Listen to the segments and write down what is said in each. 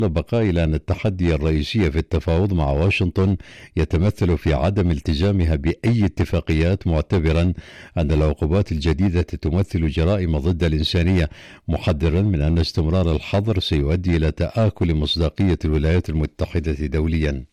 بقى إلى أن التحدي الرئيسي في التفاوض مع واشنطن يتمثل في عدم التزامها بأي اتفاقيات، معتبرا أن العقوبات الجديدة تمثل جرائم ضد الإنسانية، محذرا من أن استمرار الحظر سيؤدي إلى تآكل مصداقية الولايات المتحدة دوليا.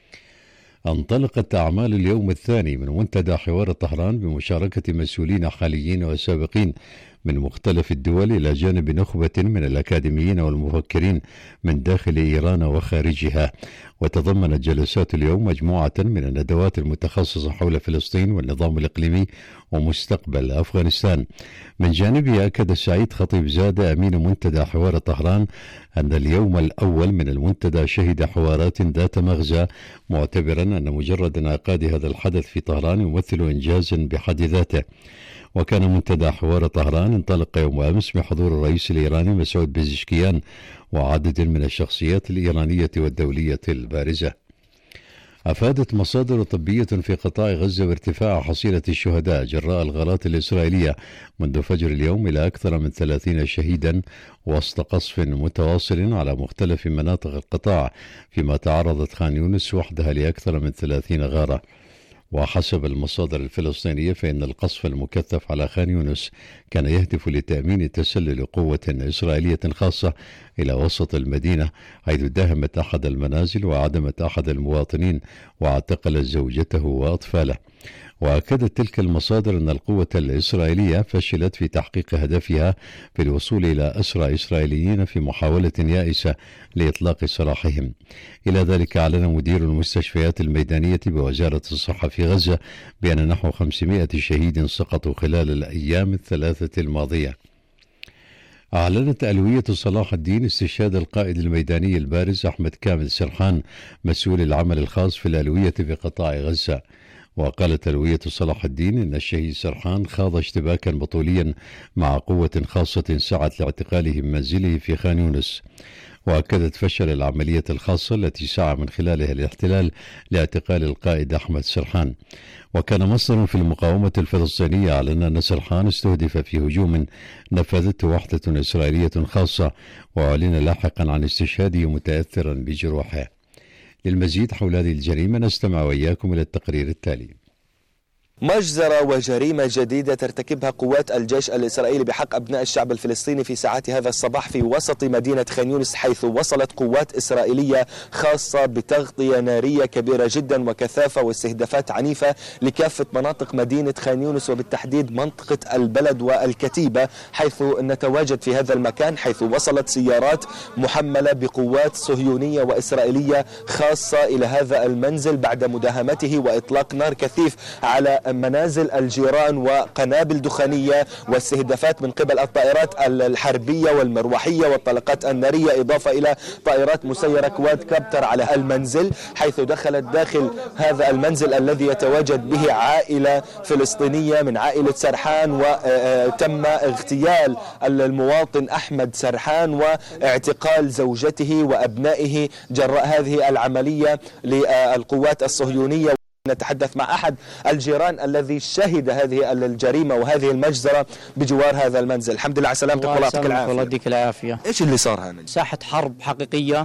انطلقت أعمال اليوم الثاني من منتدى حوار طهران بمشاركة مسؤولين حاليين وسابقين من مختلف الدول إلى جانب نخبة من الأكاديميين والمفكرين من داخل إيران وخارجها. وتضمنت جلسات اليوم مجموعة من الندوات المتخصصة حول فلسطين والنظام الإقليمي ومستقبل أفغانستان. من جانبه أكد سعيد خطيب زاد أمين منتدى حوار طهران أن اليوم الأول من المنتدى شهد حوارات ذات مغزى، معتبرا أن مجرد انعقاد هذا الحدث في طهران يمثل إنجاز بحد ذاته. وكان منتدى حوار طهران انطلق يوم أمس بحضور الرئيس الإيراني مسعود بيزشكيان وعدد من الشخصيات الإيرانية والدولية البارزة. أفادت مصادر طبية في قطاع غزة بارتفاع حصيلة الشهداء جراء الغارات الإسرائيلية منذ فجر اليوم إلى أكثر من 30 شهيدا وسط قصف متواصل على مختلف مناطق القطاع، فيما تعرضت خان يونس وحدها لأكثر من 30 غارة. وحسب المصادر الفلسطينية فإن القصف المكثف على خان يونس كان يهدف لتأمين تسلل قوة إسرائيلية خاصة إلى وسط المدينة، حيث داهمت أحد المنازل وعدمت أحد المواطنين واعتقلت زوجته وأطفاله. وأكدت تلك المصادر أن القوة الإسرائيلية فشلت في تحقيق هدفها في الوصول إلى أسرى إسرائيليين في محاولة يائسة لإطلاق سراحهم. إلى ذلك أعلن مدير المستشفيات الميدانية بوزارة الصحة في غزة بأن نحو 500 شهيد سقطوا خلال الأيام الثلاثة الماضية. أعلنت ألوية صلاح الدين استشهاد القائد الميداني البارز أحمد كامل سرحان مسؤول العمل الخاص في الألوية في قطاع غزة. وقالت ألوية صلاح الدين إن الشهيد سرحان خاض اشتباكا بطوليا مع قوة خاصة سعت لاعتقاله من منزله في خان يونس. وأكدت فشل العملية الخاصة التي سعى من خلالها الاحتلال لاعتقال القائد أحمد سرحان. وكان مصدر في المقاومة الفلسطينية أعلن أن سرحان استهدف في هجوم نفذته وحدة إسرائيلية خاصة، وأعلن لاحقا عن استشهاده متأثرا بجروحه. للمزيد حول هذه الجريمة نستمع وإياكم إلى التقرير التالي. مجزرة وجريمة جديدة ترتكبها قوات الجيش الإسرائيلي بحق أبناء الشعب الفلسطيني في ساعات هذا الصباح في وسط مدينة خان يونس، حيث وصلت قوات إسرائيلية خاصة بتغطية نارية كبيرة جدا وكثافة واستهدافات عنيفة لكافة مناطق مدينة خان يونس، وبالتحديد منطقة البلد والكتيبة حيث نتواجد في هذا المكان، حيث وصلت سيارات محملة بقوات صهيونية وإسرائيلية خاصة إلى هذا المنزل بعد مداهمته وإطلاق نار كثيف على منازل الجيران وقنابل دخانية واستهدافات من قبل الطائرات الحربية والمروحية والطلقات النارية، إضافة إلى طائرات مسيرة كواد كابتر على المنزل، حيث دخلت داخل هذا المنزل الذي يتواجد به عائلة فلسطينية من عائلة سرحان، وتم اغتيال المواطن أحمد سرحان واعتقال زوجته وأبنائه جراء هذه العملية للقوات الصهيونية. نتحدث مع أحد الجيران الذي شهد هذه الجريمة وهذه المجزرة بجوار هذا المنزل. الحمد لله على سلامتك، الله يعطيك العافية. الله يديك العافية. إيش اللي صار هنا؟ ساحة حرب حقيقية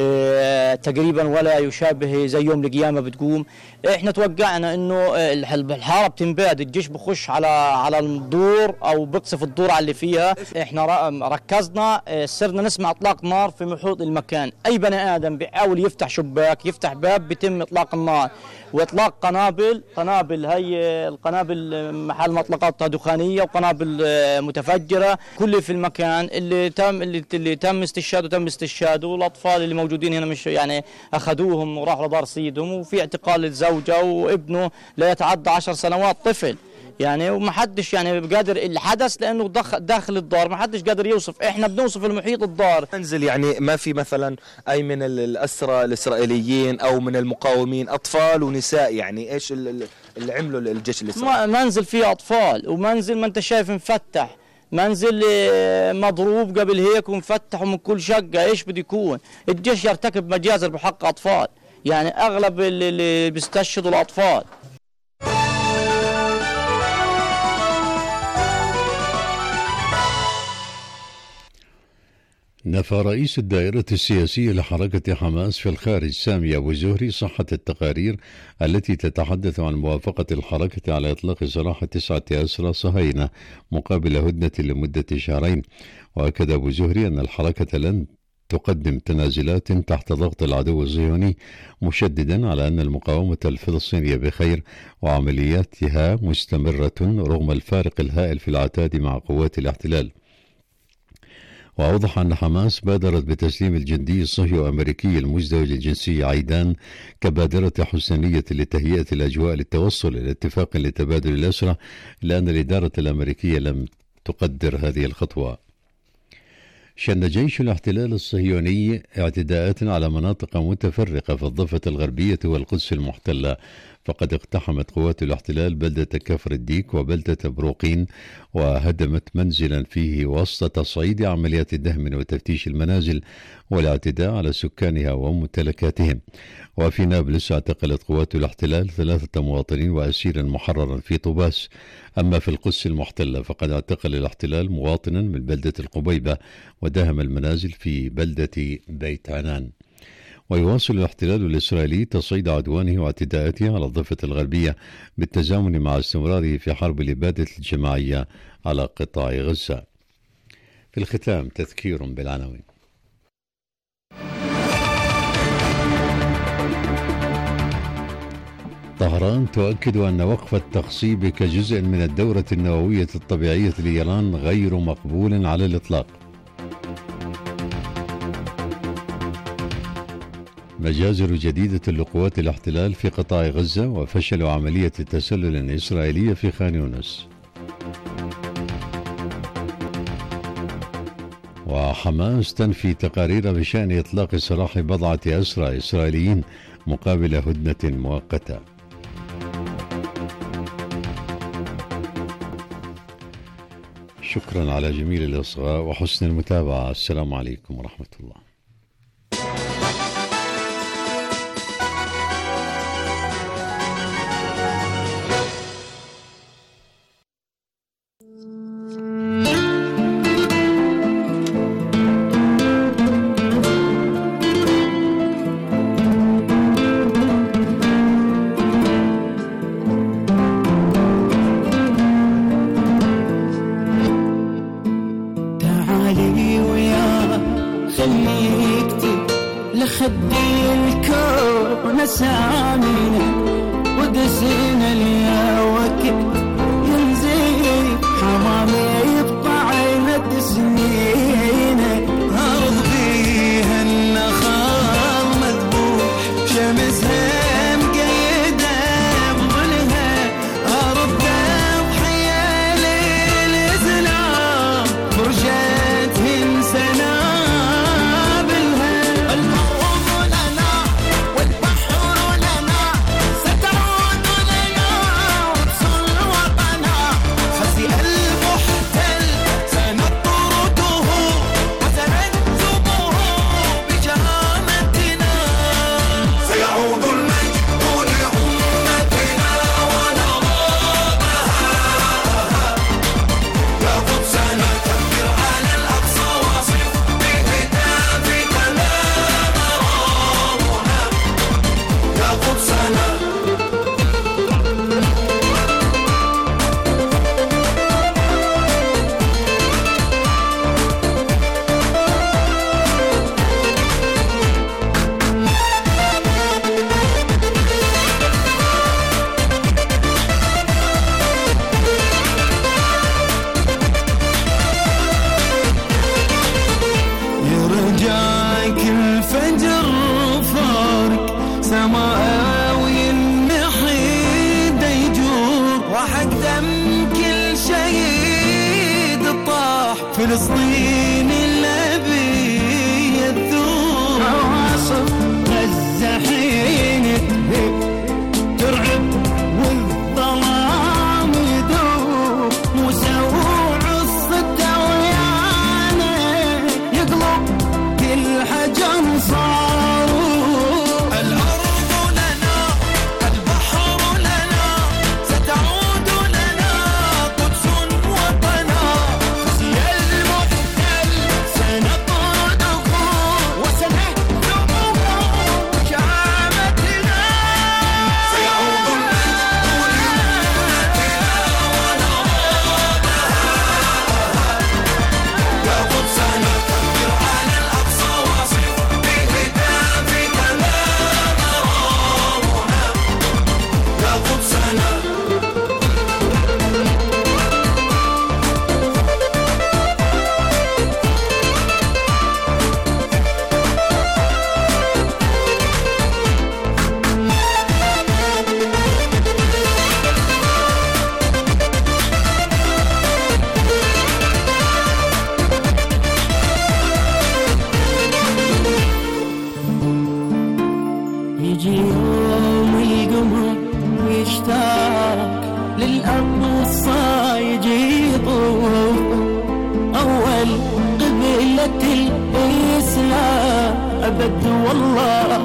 تقريبا ولا يشابه زي يوم القيامة بتقوم. احنا توقعنا انه الحارة بتنباد، الجيش بخش على الدور او بقصف الدور على اللي فيها. احنا ركزنا، صرنا نسمع اطلاق نار في محيط المكان. اي بني ادم بيحاول يفتح شباك يفتح باب بيتم اطلاق النار واطلاق قنابل هي القنابل محل مطلقاتها دخانيه وقنابل متفجره كل في المكان اللي تم استشهاده والاطفال اللي موجودين هنا مش يعني اخذوهم وراحوا لدار سيدهم، وفي اعتقال الزوجه وابنه لا يتعدى 10 سنوات طفل يعني، وما حدش يعني قادر الحدث لانه داخل الدار ما حدش قادر يوصف. احنا بنوصف المحيط الدار منزل يعني ما في مثلا اي من الاسرى الاسرائيليين او من المقاومين اطفال ونساء، يعني ايش اللي عملوا الجيش الاسرائيلي؟ منزل فيه اطفال ومنزل ما انت شايف مفتح، منزل مضروب قبل هيك ومفتح ومن كل شقه. ايش بده يكون؟ الجيش يرتكب مجازر بحق اطفال، يعني اغلب اللي بيستشهدوا الاطفال. نفى رئيس الدائرة السياسية لحركة حماس في الخارج سامي أبو زهري صحة التقارير التي تتحدث عن موافقة الحركة على إطلاق سراح 9 أسرى صهاينة مقابل هدنة لمدة شهرين. وأكد أبو زهري أن الحركة لن تقدم تنازلات تحت ضغط العدو الصهيوني، مشددا على أن المقاومة الفلسطينية بخير وعملياتها مستمرة رغم الفارق الهائل في العتاد مع قوات الاحتلال. وأوضح أن حماس بادرت بتسليم الجندي الصهيوني الأمريكي المزدوج الجنسية عيدان كبادرة حسنية لتهيئة الأجواء للتوصل إلى اتفاق لتبادل الأسرى، لأن الإدارة الأمريكية لم تقدر هذه الخطوة. شن جيش الاحتلال الصهيوني اعتداءات على مناطق متفرقة في الضفة الغربية والقدس المحتلة، فقد اقتحمت قوات الاحتلال بلدة كفر الديك وبلدة بروقين وهدمت منزلا فيه وسط تصعيد عمليات دهم وتفتيش المنازل والاعتداء على سكانها وممتلكاتهم. وفي نابلس اعتقلت قوات الاحتلال 3 مواطنين وأسيرا محررا في طوباس. أما في القدس المحتلة فقد اعتقل الاحتلال مواطنا من بلدة القبيبة وداهم المنازل في بلدة بيت عنان. ويواصل الاحتلال الإسرائيلي تصعيد عدوانه واعتداءاته على الضفة الغربية بالتزامن مع استمراره في حرب الإبادة الجماعية على قطاع غزة. في الختام تذكير بالعناوين. طهران تؤكد أن وقف التخصيب كجزء من الدورة النووية الطبيعية لإيران غير مقبول على الإطلاق. مجازر جديدة لقوات الاحتلال في قطاع غزة وفشل عملية تسلل إسرائيلية في خان يونس. وحماس تنفي تقارير بشأن إطلاق سراح بضعة أسرى إسرائيليين مقابل هدنة مؤقتة. شكرا على جميل الإصغاء وحسن المتابعة. السلام عليكم ورحمة الله. لخدي الكون سامينا ودسينا ليا وقت ينزل حمامي بطعينة سنينه أرض بيها النخال مذبوح شمسها مقيدة بظلها أرض تضحية للإسلام فرجتهن سنة فلسطين الأبي يذوب عواصف غزة حين ترعب والظلام يذوب موسى وعصته ويانا يقلب كل حجر صاروخ الأرض لنا البحر لنا ستعود لنا قدس وطنا المحتل يجي يوم القمر يشتاق للأرض والصايج يطوف أول قبلة الإسلام أبد والله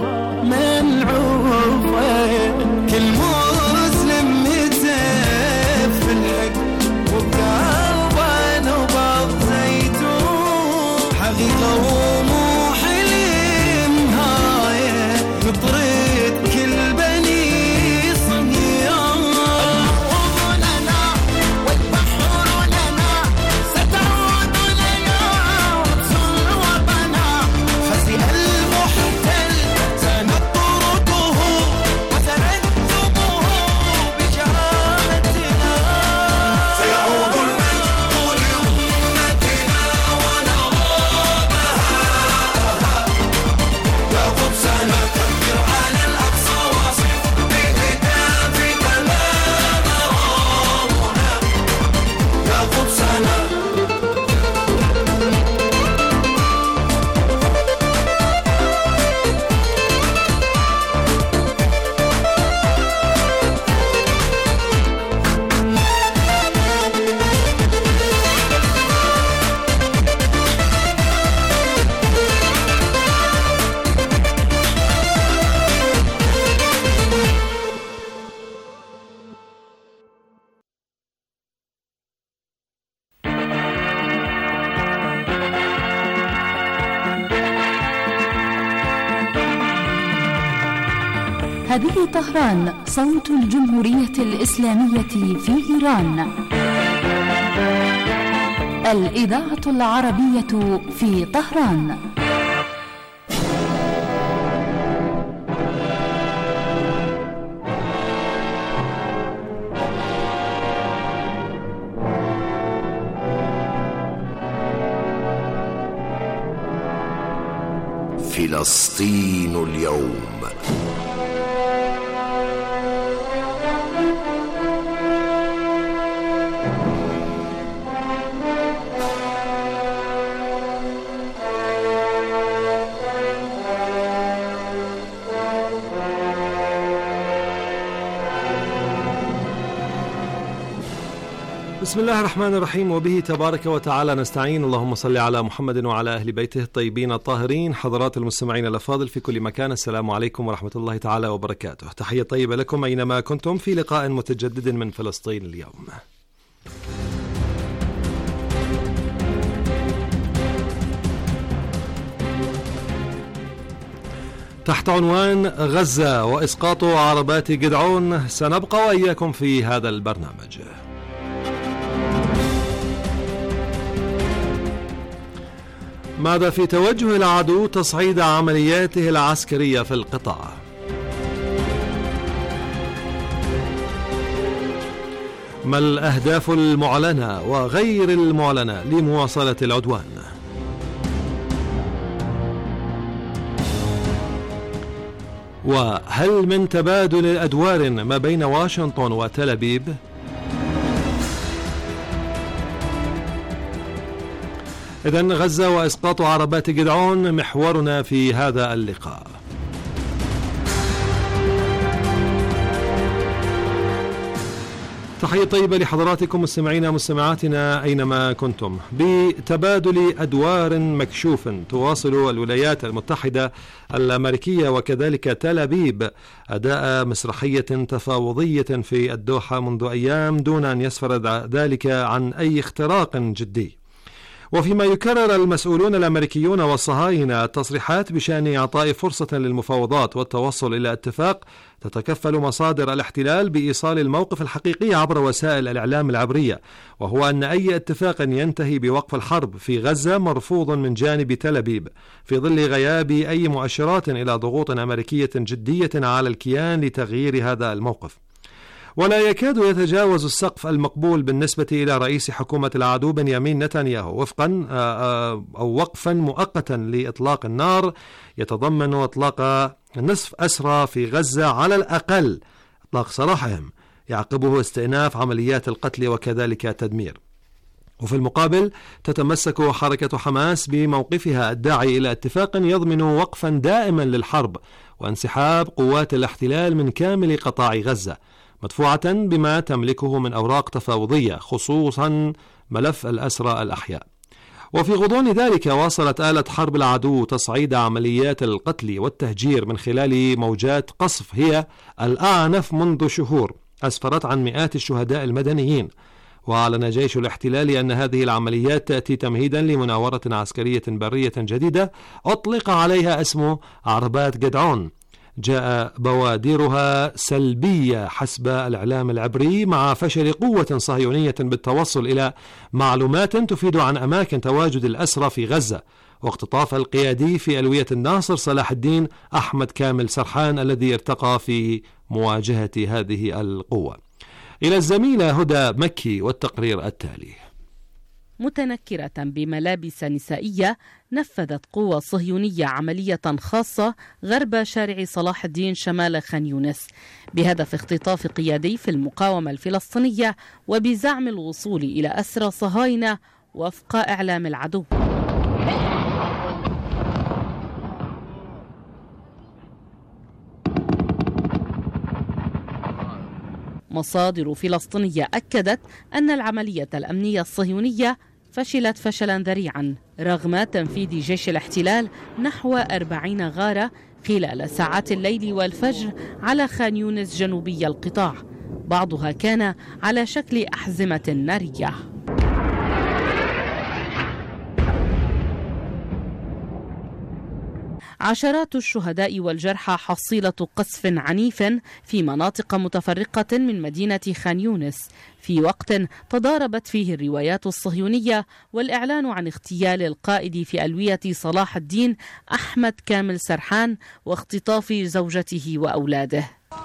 منعوفة كل مسلم يتف في الحق وبقلبه نبض زيتون حقيقة ومو حلم هاي نطرد كل بني صهيون الأرض لنا والبحر لنا ستعود لنا وتصل وطنا خزي المحتل سنطرده وسنكتبه بجرامتنا سيعود المجد لأمتنا ونغابها يا قدسنا كبر على الأقصى واصف بهتافك ما مرامنا يا قدسنا هذه طهران صوت الجمهورية الإسلامية في إيران. الإذاعة العربية في طهران. فلسطين اليوم. بسم الله الرحمن الرحيم، وبه تبارك وتعالى نستعين. اللهم صل على محمد وعلى أهل بيته الطيبين الطاهرين. حضرات المستمعين الأفاضل في كل مكان، السلام عليكم ورحمة الله تعالى وبركاته. تحية طيبة لكم أينما كنتم في لقاء متجدد من فلسطين اليوم. تحت عنوان غزة وإسقاط عربات جدعون سنبقى وإياكم في هذا البرنامج. ماذا في توجه العدو تصعيد عملياته العسكرية في القطاع؟ ما الأهداف المعلنة وغير المعلنة لمواصلة العدوان؟ وهل من تبادل أدوار ما بين واشنطن وتل أبيب؟ إذن غزة وإسقاط عربات جدعون محورنا في هذا اللقاء. تحية طيبة لحضراتكم مستمعينا مستمعاتنا أينما كنتم. بتبادل أدوار مكشوف تواصل الولايات المتحدة الأمريكية وكذلك تل أبيب أداء مسرحية تفاوضية في الدوحة منذ أيام دون أن يسفر ذلك عن أي اختراق جدي. وفيما يكرر المسؤولون الأمريكيون والصهاينة التصريحات بشأن إعطاء فرصة للمفاوضات والتوصل إلى اتفاق، تتكفل مصادر الاحتلال بإيصال الموقف الحقيقي عبر وسائل الإعلام العبرية، وهو أن أي اتفاق ينتهي بوقف الحرب في غزة مرفوض من جانب تل أبيب في ظل غياب أي مؤشرات إلى ضغوط أمريكية جدية على الكيان لتغيير هذا الموقف. ولا يكاد يتجاوز السقف المقبول بالنسبة إلى رئيس حكومة العدو بنيامين نتنياهو وقفا مؤقتا لإطلاق النار يتضمن إطلاق نصف أسرى في غزة على الأقل، إطلاق سراحهم، يعقبه استئناف عمليات القتل وكذلك تدمير. وفي المقابل تتمسك حركة حماس بموقفها الداعي إلى اتفاق يضمن وقفا دائما للحرب وانسحاب قوات الاحتلال من كامل قطاع غزة، مدفوعة بما تملكه من أوراق تفاوضية خصوصا ملف الأسرى الأحياء. وفي غضون ذلك واصلت آلة حرب العدو تصعيد عمليات القتل والتهجير من خلال موجات قصف هي الأعنف منذ شهور أسفرت عن مئات الشهداء المدنيين. وأعلن جيش الاحتلال أن هذه العمليات تأتي تمهيدا لمناورة عسكرية برية جديدة أطلق عليها اسم عربات جدعون، جاء بوادرها سلبية حسب الإعلام العبري مع فشل قوة صهيونية بالتوصل إلى معلومات تفيد عن أماكن تواجد الأسرى في غزة، واختطاف القيادي في ألوية الناصر صلاح الدين أحمد كامل سرحان الذي ارتقى في مواجهة هذه القوة. إلى الزميلة هدى مكي والتقرير التالي. متنكرة بملابس نسائية نفذت قوة صهيونية عملية خاصة غرب شارع صلاح الدين شمال خان يونس بهدف اختطاف قيادي في المقاومة الفلسطينية وبزعم الوصول إلى أسرى صهاينة وفق إعلام العدو. مصادر فلسطينية أكدت أن العملية الأمنية الصهيونية فشلت فشلا ذريعا رغم تنفيذ جيش الاحتلال نحو 40 غارة خلال ساعات الليل والفجر على خان يونس جنوبي القطاع، بعضها كان على شكل أحزمة نارية. عشرات الشهداء والجرحى حصيلة قصف عنيف في مناطق متفرقة من مدينة خان يونس في وقت تضاربت فيه الروايات الصهيونية والإعلان عن اغتيال القائد في ألوية صلاح الدين أحمد كامل سرحان واختطاف زوجته وأولاده.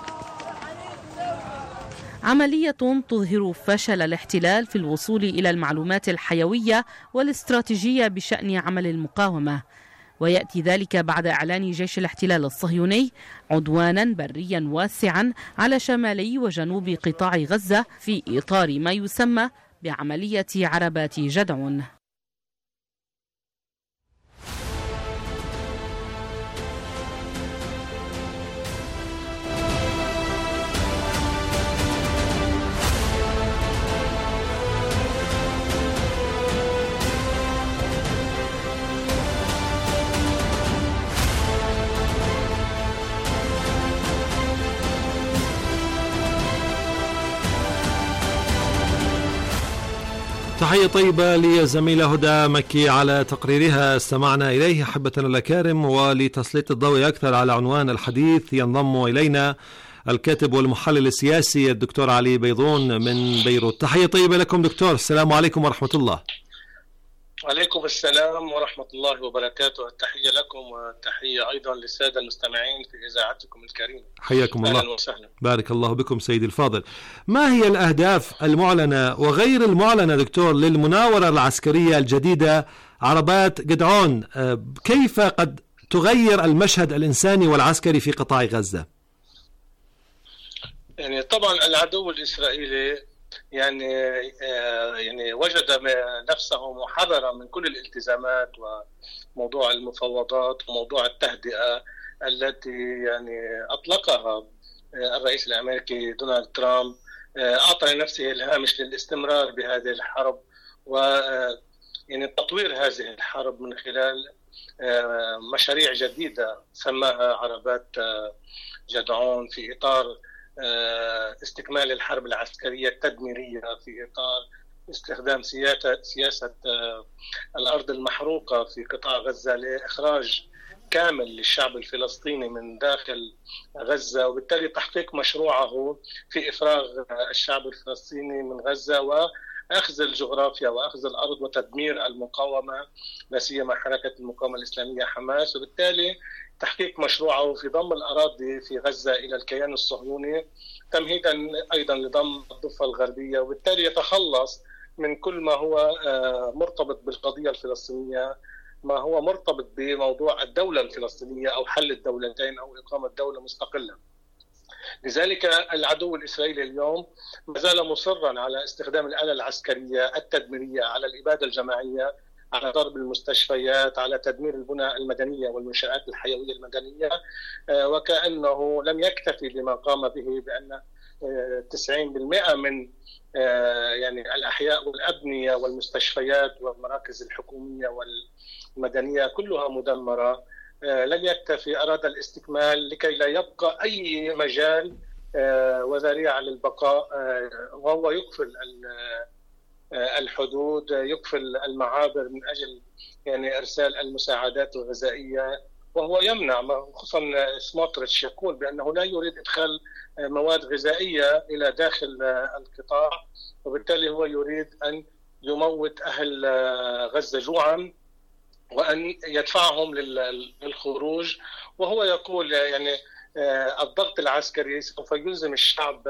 عملية تظهر فشل الاحتلال في الوصول إلى المعلومات الحيوية والاستراتيجية بشأن عمل المقاومة، ويأتي ذلك بعد إعلان جيش الاحتلال الصهيوني عدوانا بريا واسعا على شمالي وجنوب قطاع غزة في إطار ما يسمى بعملية عربات جدعون. تحية طيبة لزميلة هدى مكي على تقريرها استمعنا إليه. أحبتنا الأكارم، ولتسليط الضوء أكثر على عنوان الحديث ينضم إلينا الكاتب والمحلل السياسي الدكتور علي بيضون من بيروت. تحية طيبة لكم دكتور، السلام عليكم ورحمة الله. وعليكم السلام ورحمة الله وبركاته. التحية لكم والتحية أيضا للسادة المستمعين في إذاعتكم الكريمة. حياكم الله. أهلا وسهلا. بارك الله بكم سيدي الفاضل. ما هي الأهداف المعلنة وغير المعلنة دكتور للمناورة العسكرية الجديدة عربات جدعون؟ كيف قد تغير المشهد الإنساني والعسكري في قطاع غزة؟ يعني طبعا العدو الإسرائيلي يعني وجد نفسه محررا من كل الالتزامات وموضوع المفاوضات وموضوع التهدئة التي يعني أطلقها الرئيس الأمريكي دونالد ترامب. أعطى لنفسه الهامش للاستمرار بهذه الحرب يعني تطوير هذه الحرب من خلال مشاريع جديدة سماها عربات جدعون في إطار استكمال الحرب العسكرية التدميرية، في إطار استخدام سياسة الأرض المحروقة في قطاع غزة لإخراج كامل للشعب الفلسطيني من داخل غزة، وبالتالي تحقيق مشروعه في إفراغ الشعب الفلسطيني من غزة وأخذ الجغرافيا وأخذ الأرض وتدمير المقاومة، لا سيما حركة المقاومة الإسلامية حماس، وبالتالي تحقيق مشروعه في ضم الأراضي في غزة إلى الكيان الصهيوني تمهيدا أيضا لضم الضفة الغربية، وبالتالي يتخلص من كل ما هو مرتبط بالقضية الفلسطينية، ما هو مرتبط بموضوع الدولة الفلسطينية أو حل الدولتين أو إقامة دولة مستقلة. لذلك العدو الإسرائيلي اليوم ما زال مصرا على استخدام الآلة العسكرية التدميرية، على الإبادة الجماعية، على ضرب المستشفيات، على تدمير البنى المدنية والمنشآت الحيوية المدنية، وكأنه لم يكتفي بما قام به، بأن 90% من يعني الأحياء والأبنية والمستشفيات والمراكز الحكومية والمدنية كلها مدمرة. لم يكتفي، أراد الاستكمال لكي لا يبقى أي مجال وذريعة للبقاء، وهو يقفل الحدود، يقفل المعابر من أجل يعني إرسال المساعدات الغذائية، وهو يمنع، خصوصا سموتريتش يقول بأنه لا يريد إدخال مواد غذائية إلى داخل القطاع، وبالتالي هو يريد أن يموت أهل غزة جوعا وأن يدفعهم للخروج. وهو يقول يعني الضغط العسكري سوف يلزم الشعب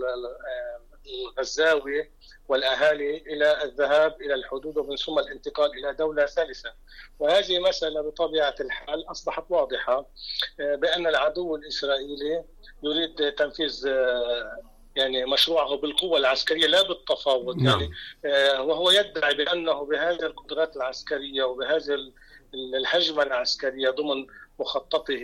الغزاوي والأهالي إلى الذهاب إلى الحدود ومن ثم الانتقال إلى دولة ثالثة. وهذه مسألة بطبيعة الحال أصبحت واضحة، بأن العدو الإسرائيلي يريد تنفيذ يعني مشروعه بالقوة العسكرية لا بالتفاوض. يعني وهو يدعي بأنه بهذه القدرات العسكرية وبهذه الهجمة العسكرية ضمن مخططه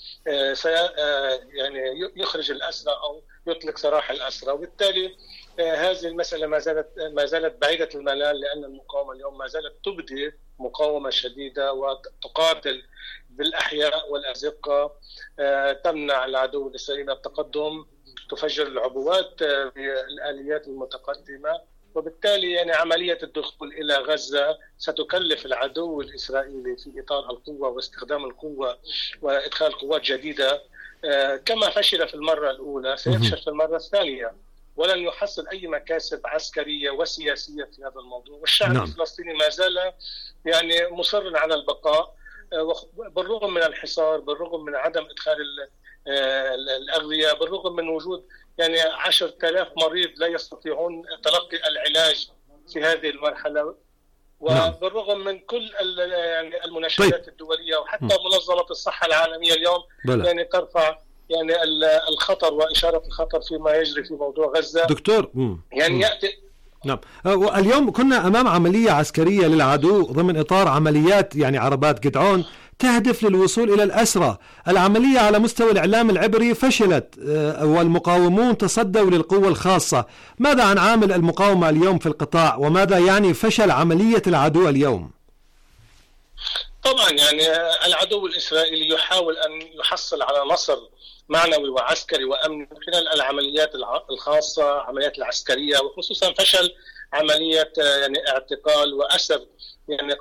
يعني يخرج الأسرى أو يطلق سراح الأسرى. وبالتالي هذه المسألة ما زالت بعيدة المنال، لأن المقاومة اليوم ما زالت تبدي مقاومة شديدة وتقاتل بالأحياء والأزقة، تمنع العدو الإسرائيلي التقدم، تفجر العبوات بالآليات المتقدمة. وبالتالي يعني عملية الدخول إلى غزة ستكلف العدو الإسرائيلي في إطار القوة واستخدام القوة وإدخال قوات جديدة، كما فشل في المرة الأولى سيفشل في المرة الثانية، ولن يحصل أي مكاسب عسكرية وسياسية في هذا الموضوع. والشعب الفلسطيني ما زال يعني مصر على البقاء بالرغم من الحصار، بالرغم من عدم إدخال الأغذية، بالرغم من وجود يعني 10,000 مريض لا يستطيعون تلقي العلاج في هذه المرحلة، وبالرغم من كل يعني المناشدات الدولية وحتى منظمة الصحة العالمية اليوم يعني ترفع يعني الخطر وإشارة الخطر فيما يجري في موضوع غزة. دكتور يعني يأتي نعم. اليوم كنا أمام عملية عسكرية للعدو ضمن إطار عمليات يعني عربات جدعون تهدف للوصول إلى الأسرى. العملية على مستوى الإعلام العبري فشلت والمقاومون تصدوا للقوة الخاصة. ماذا عن عامل المقاومة اليوم في القطاع، وماذا يعني فشل عملية العدو اليوم؟ طبعا يعني العدو الإسرائيلي يحاول أن يحصل على نصر معنوي وعسكري وأمني من خلال العمليات الخاصة، عمليات العسكرية، وخصوصا فشل عملية يعني اعتقال وأسر يعني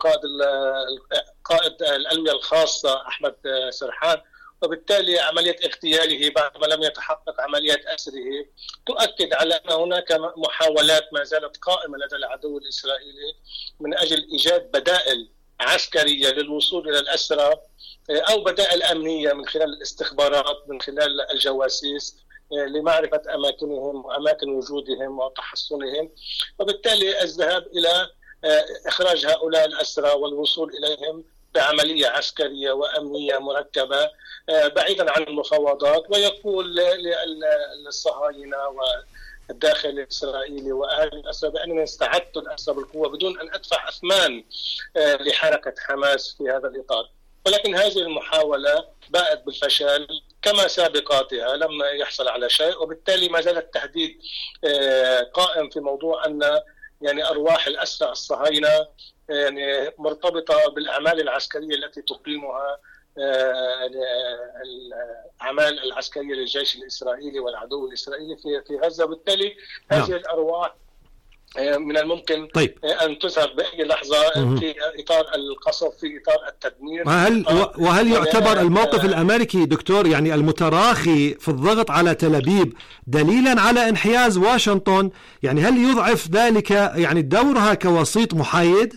قائد الألوية الخاصة أحمد سرحان، وبالتالي عملية اغتياله بعدما لم يتحقق عملية أسره تؤكد على أن هناك محاولات ما زالت قائمة لدى العدو الإسرائيلي من أجل إيجاد بدائل عسكرية للوصول إلى الأسرى أو بدائل أمنية من خلال الاستخبارات، من خلال الجواسيس لمعرفة أماكنهم وأماكن وجودهم وتحصنهم، وبالتالي الذهاب إلى إخراج هؤلاء الأسرى والوصول إليهم بعملية عسكرية وأمنية مركبة بعيدا عن المفاوضات. ويقول للصهاينة والداخل الإسرائيلي وأهل الأسرى بأننا استعدت الأسرى بالقوة بدون أن أدفع أثمان لحركة حماس في هذا الإطار. ولكن هذه المحاولة باءت بالفشل كما سابقاتها، لم يحصل على شيء، وبالتالي ما زال التهديد قائم في موضوع أن يعني أرواح الأسرى الصهاينة يعني مرتبطة بالأعمال العسكرية التي تقيمها الأعمال العسكرية للجيش الإسرائيلي والعدو الإسرائيلي في غزة. وبالتالي هذه الأرواح من الممكن أن تذهب بأي لحظة في إطار القصف، في إطار التدمير. وهل يعتبر الموقف الأمريكي دكتور يعني المتراخي في الضغط على تل أبيب دليلا على انحياز واشنطن؟ يعني هل يضعف ذلك يعني دورها كوسيط محايد؟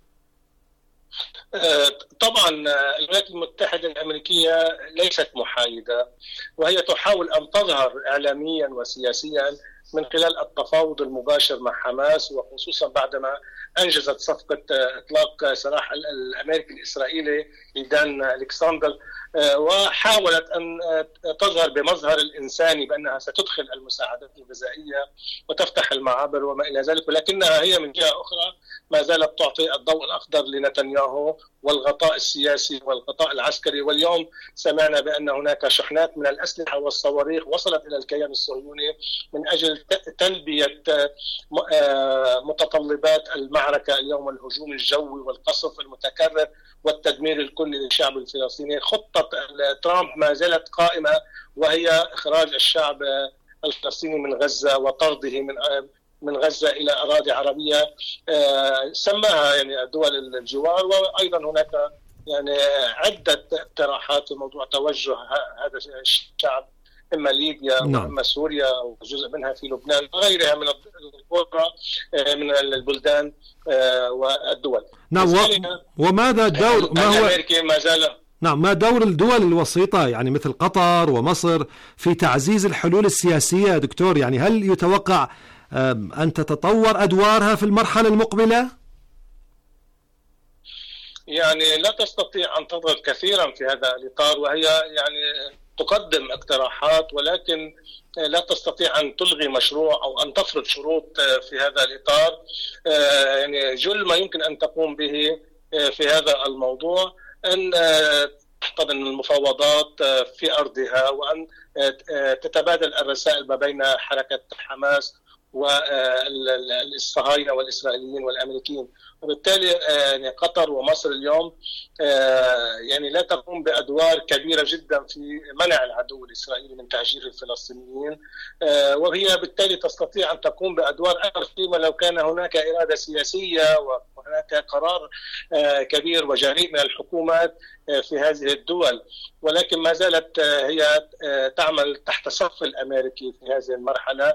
طبعا الولايات المتحدة الأمريكية ليست محايدة، وهي تحاول أن تظهر إعلاميا وسياسيا من خلال التفاوض المباشر مع حماس، وخصوصا بعدما أنجزت صفقة إطلاق سراح الأمريكي الإسرائيلي إيدان ألكسندر، وحاولت أن تظهر بمظهر الإنساني بأنها ستدخل المساعدات الغذائية وتفتح المعابر وما إلى ذلك، ولكنها هي من جهة أخرى ما زالت تعطي الضوء الأخضر لنتنياهو والغطاء السياسي والغطاء العسكري. واليوم سمعنا بأن هناك شحنات من الأسلحة والصواريخ وصلت إلى الكيان الصهيوني من أجل تلبية متطلبات المعركة اليوم، الهجوم الجوي والقصف المتكرر والتدمير الكلي للشعب الفلسطيني. خطة ترامب ما زالت قائمة، وهي إخراج الشعب الفلسطيني من غزة وطرده من غزة إلى أراضي عربية سماها يعني دول الجوار. وأيضا هناك يعني عدة اقتراحات في موضوع توجه هذا الشعب، إما ليبيا وإما سوريا أو جزء منها في لبنان وغيرها من القرى من البلدان والدول. نعم. وماذا الدور ما دور الدول الوسيطة يعني مثل قطر ومصر في تعزيز الحلول السياسية دكتور؟ يعني هل يتوقع أن تتطور أدوارها في المرحلة المقبلة؟ يعني لا تستطيع أن تضغط كثيرا في هذا الإطار، وهي يعني تقدم اقتراحات، ولكن لا تستطيع أن تلغي مشروع أو أن تفرض شروط في هذا الإطار. يعني جل ما يمكن أن تقوم به في هذا الموضوع أن تحتضن المفاوضات في أرضها، وأن تتبادل الرسائل ما بين حركة حماس والصهاينة والإسرائيليين والأمريكيين. وبالتالي يعني قطر ومصر اليوم يعني لا تقوم بأدوار كبيرة جدا في منع العدو الإسرائيلي من تهجير الفلسطينيين، وهي بالتالي تستطيع أن تقوم بأدوار أكثر فيما لو كان هناك إرادة سياسية وهناك قرار كبير وجريء من الحكومات في هذه الدول. ولكن ما زالت هي تعمل تحت سقف الأمريكي في هذه المرحلة،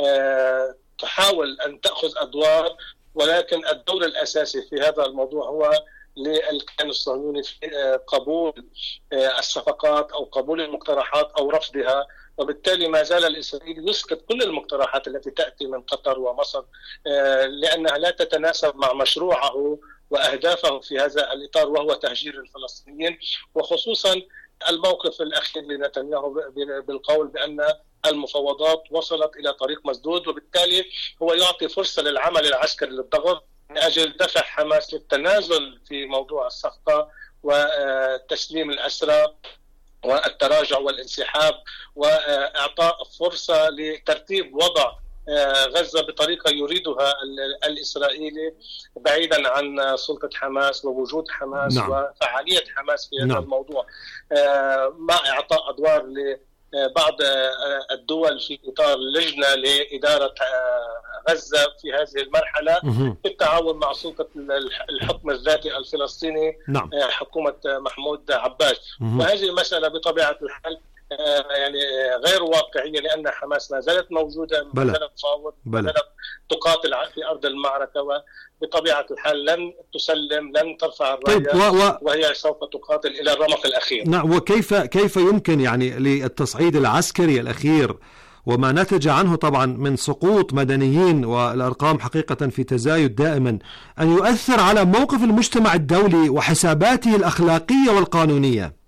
تحاول أن تأخذ أدوار، ولكن الدور الأساسي في هذا الموضوع هو للكيان الصهيوني في قبول الصفقات أو قبول المقترحات أو رفضها. وبالتالي ما زال الإسرائيلي يسقط كل المقترحات التي تأتي من قطر ومصر لأنها لا تتناسب مع مشروعه وأهدافه في هذا الإطار، وهو تهجير الفلسطينيين، وخصوصا الموقف الأخير لنتنياهو بالقول بأن المفاوضات وصلت إلى طريق مسدود، وبالتالي هو يعطي فرصة للعمل العسكري للضغط من أجل دفع حماس للتنازل في موضوع الصفقة وتسليم الأسرى والتراجع والانسحاب، وإعطاء فرصة لترتيب وضع غزة بطريقة يريدها الإسرائيلي بعيدا عن سلطة حماس ووجود حماس وفعالية حماس في هذا الموضوع، مع إعطاء أدوار لبعض الدول في إطار لجنة لإدارة غزة في هذه المرحلة بالتعاون مع سلطة الحكم الذاتي الفلسطيني حكومة محمود عباس. وهذه المسألة بطبيعة الحال يعني غير واقعية، لأن حماس ما زالت موجودة، ما زالت تفاوض، ما زالت تقاتل في أرض المعركة، وبطبيعة الحال لن تسلم، لن ترفع الراية، وهي سوف تقاتل إلى الرمق الأخير. نعم. وكيف يمكن يعني للتصعيد العسكري الأخير وما نتج عنه طبعا من سقوط مدنيين والأرقام حقيقة في تزايد دائما أن يؤثر على موقف المجتمع الدولي وحساباته الأخلاقية والقانونية؟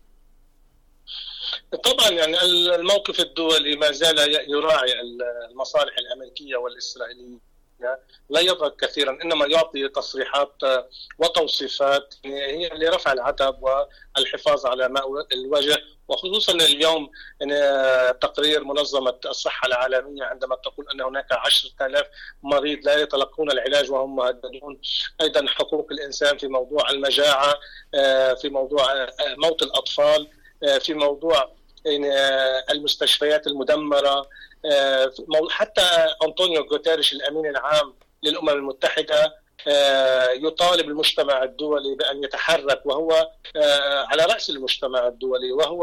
طبعا يعني الموقف الدولي ما زال يراعي المصالح الأمريكية والإسرائيلية، لا يضغط كثيرا، إنما يعطي تصريحات وتوصيفات هي لرفع العتب والحفاظ على ماء الوجه. وخصوصا اليوم تقرير منظمة الصحة العالمية عندما تقول أن هناك 10,000 مريض لا يتلقون العلاج وهم مهددون. أيضا حقوق الإنسان في موضوع المجاعة، في موضوع موت الأطفال، في موضوع المستشفيات المدمرة. حتى أنطونيو غوتيريش الأمين العام للأمم المتحدة يطالب المجتمع الدولي بأن يتحرك، وهو على رأس المجتمع الدولي، وهو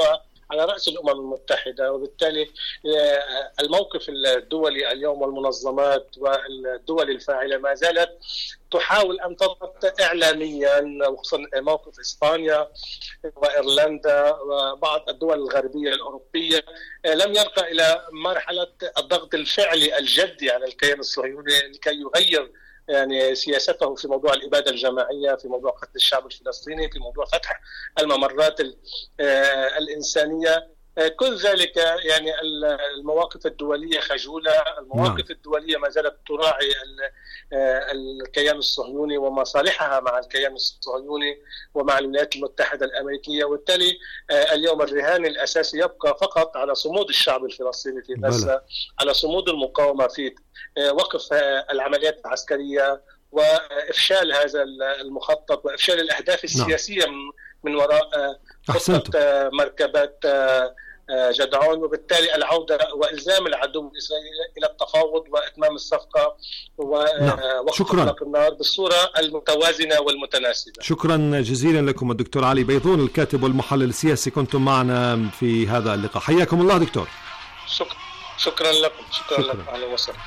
على رأس الأمم المتحدة. وبالتالي الموقف الدولي اليوم والمنظمات والدول الفاعلة ما زالت تحاول أن تضغط إعلاميا، وخصوصا موقف إسبانيا وإيرلندا وبعض الدول الغربية الأوروبية لم يرقى إلى مرحلة الضغط الفعلي الجدي على الكيان الصهيوني لكي يغير يعني سياسته في موضوع الإبادة الجماعية، في موضوع قتل الشعب الفلسطيني، في موضوع فتح الممرات الإنسانية. كل ذلك يعني المواقف الدولية خجولة، المواقف الدولية ما زالت تراعي الكيان الصهيوني ومصالحها مع الكيان الصهيوني ومع الولايات المتحدة الأمريكية. وبالتالي اليوم الرهان الأساسي يبقى فقط على صمود الشعب الفلسطيني في غزة، على صمود المقاومة في وقف العمليات العسكرية وإفشال هذا المخطط وإفشال الأهداف السياسية من وراء خطة مركبات جدعون، وبالتالي العودة وإلزام العدو الإسرائيلي إلى التفاوض وإتمام الصفقة ووقف إطلاق النار بالصورة المتوازنة والمتناسبة. شكرا جزيلا لكم الدكتور علي بيضون، الكاتب والمحلل السياسي، كنتم معنا في هذا اللقاء. حياكم الله دكتور. شكرا لكم. شكرا لكم. أهلا وسهلا.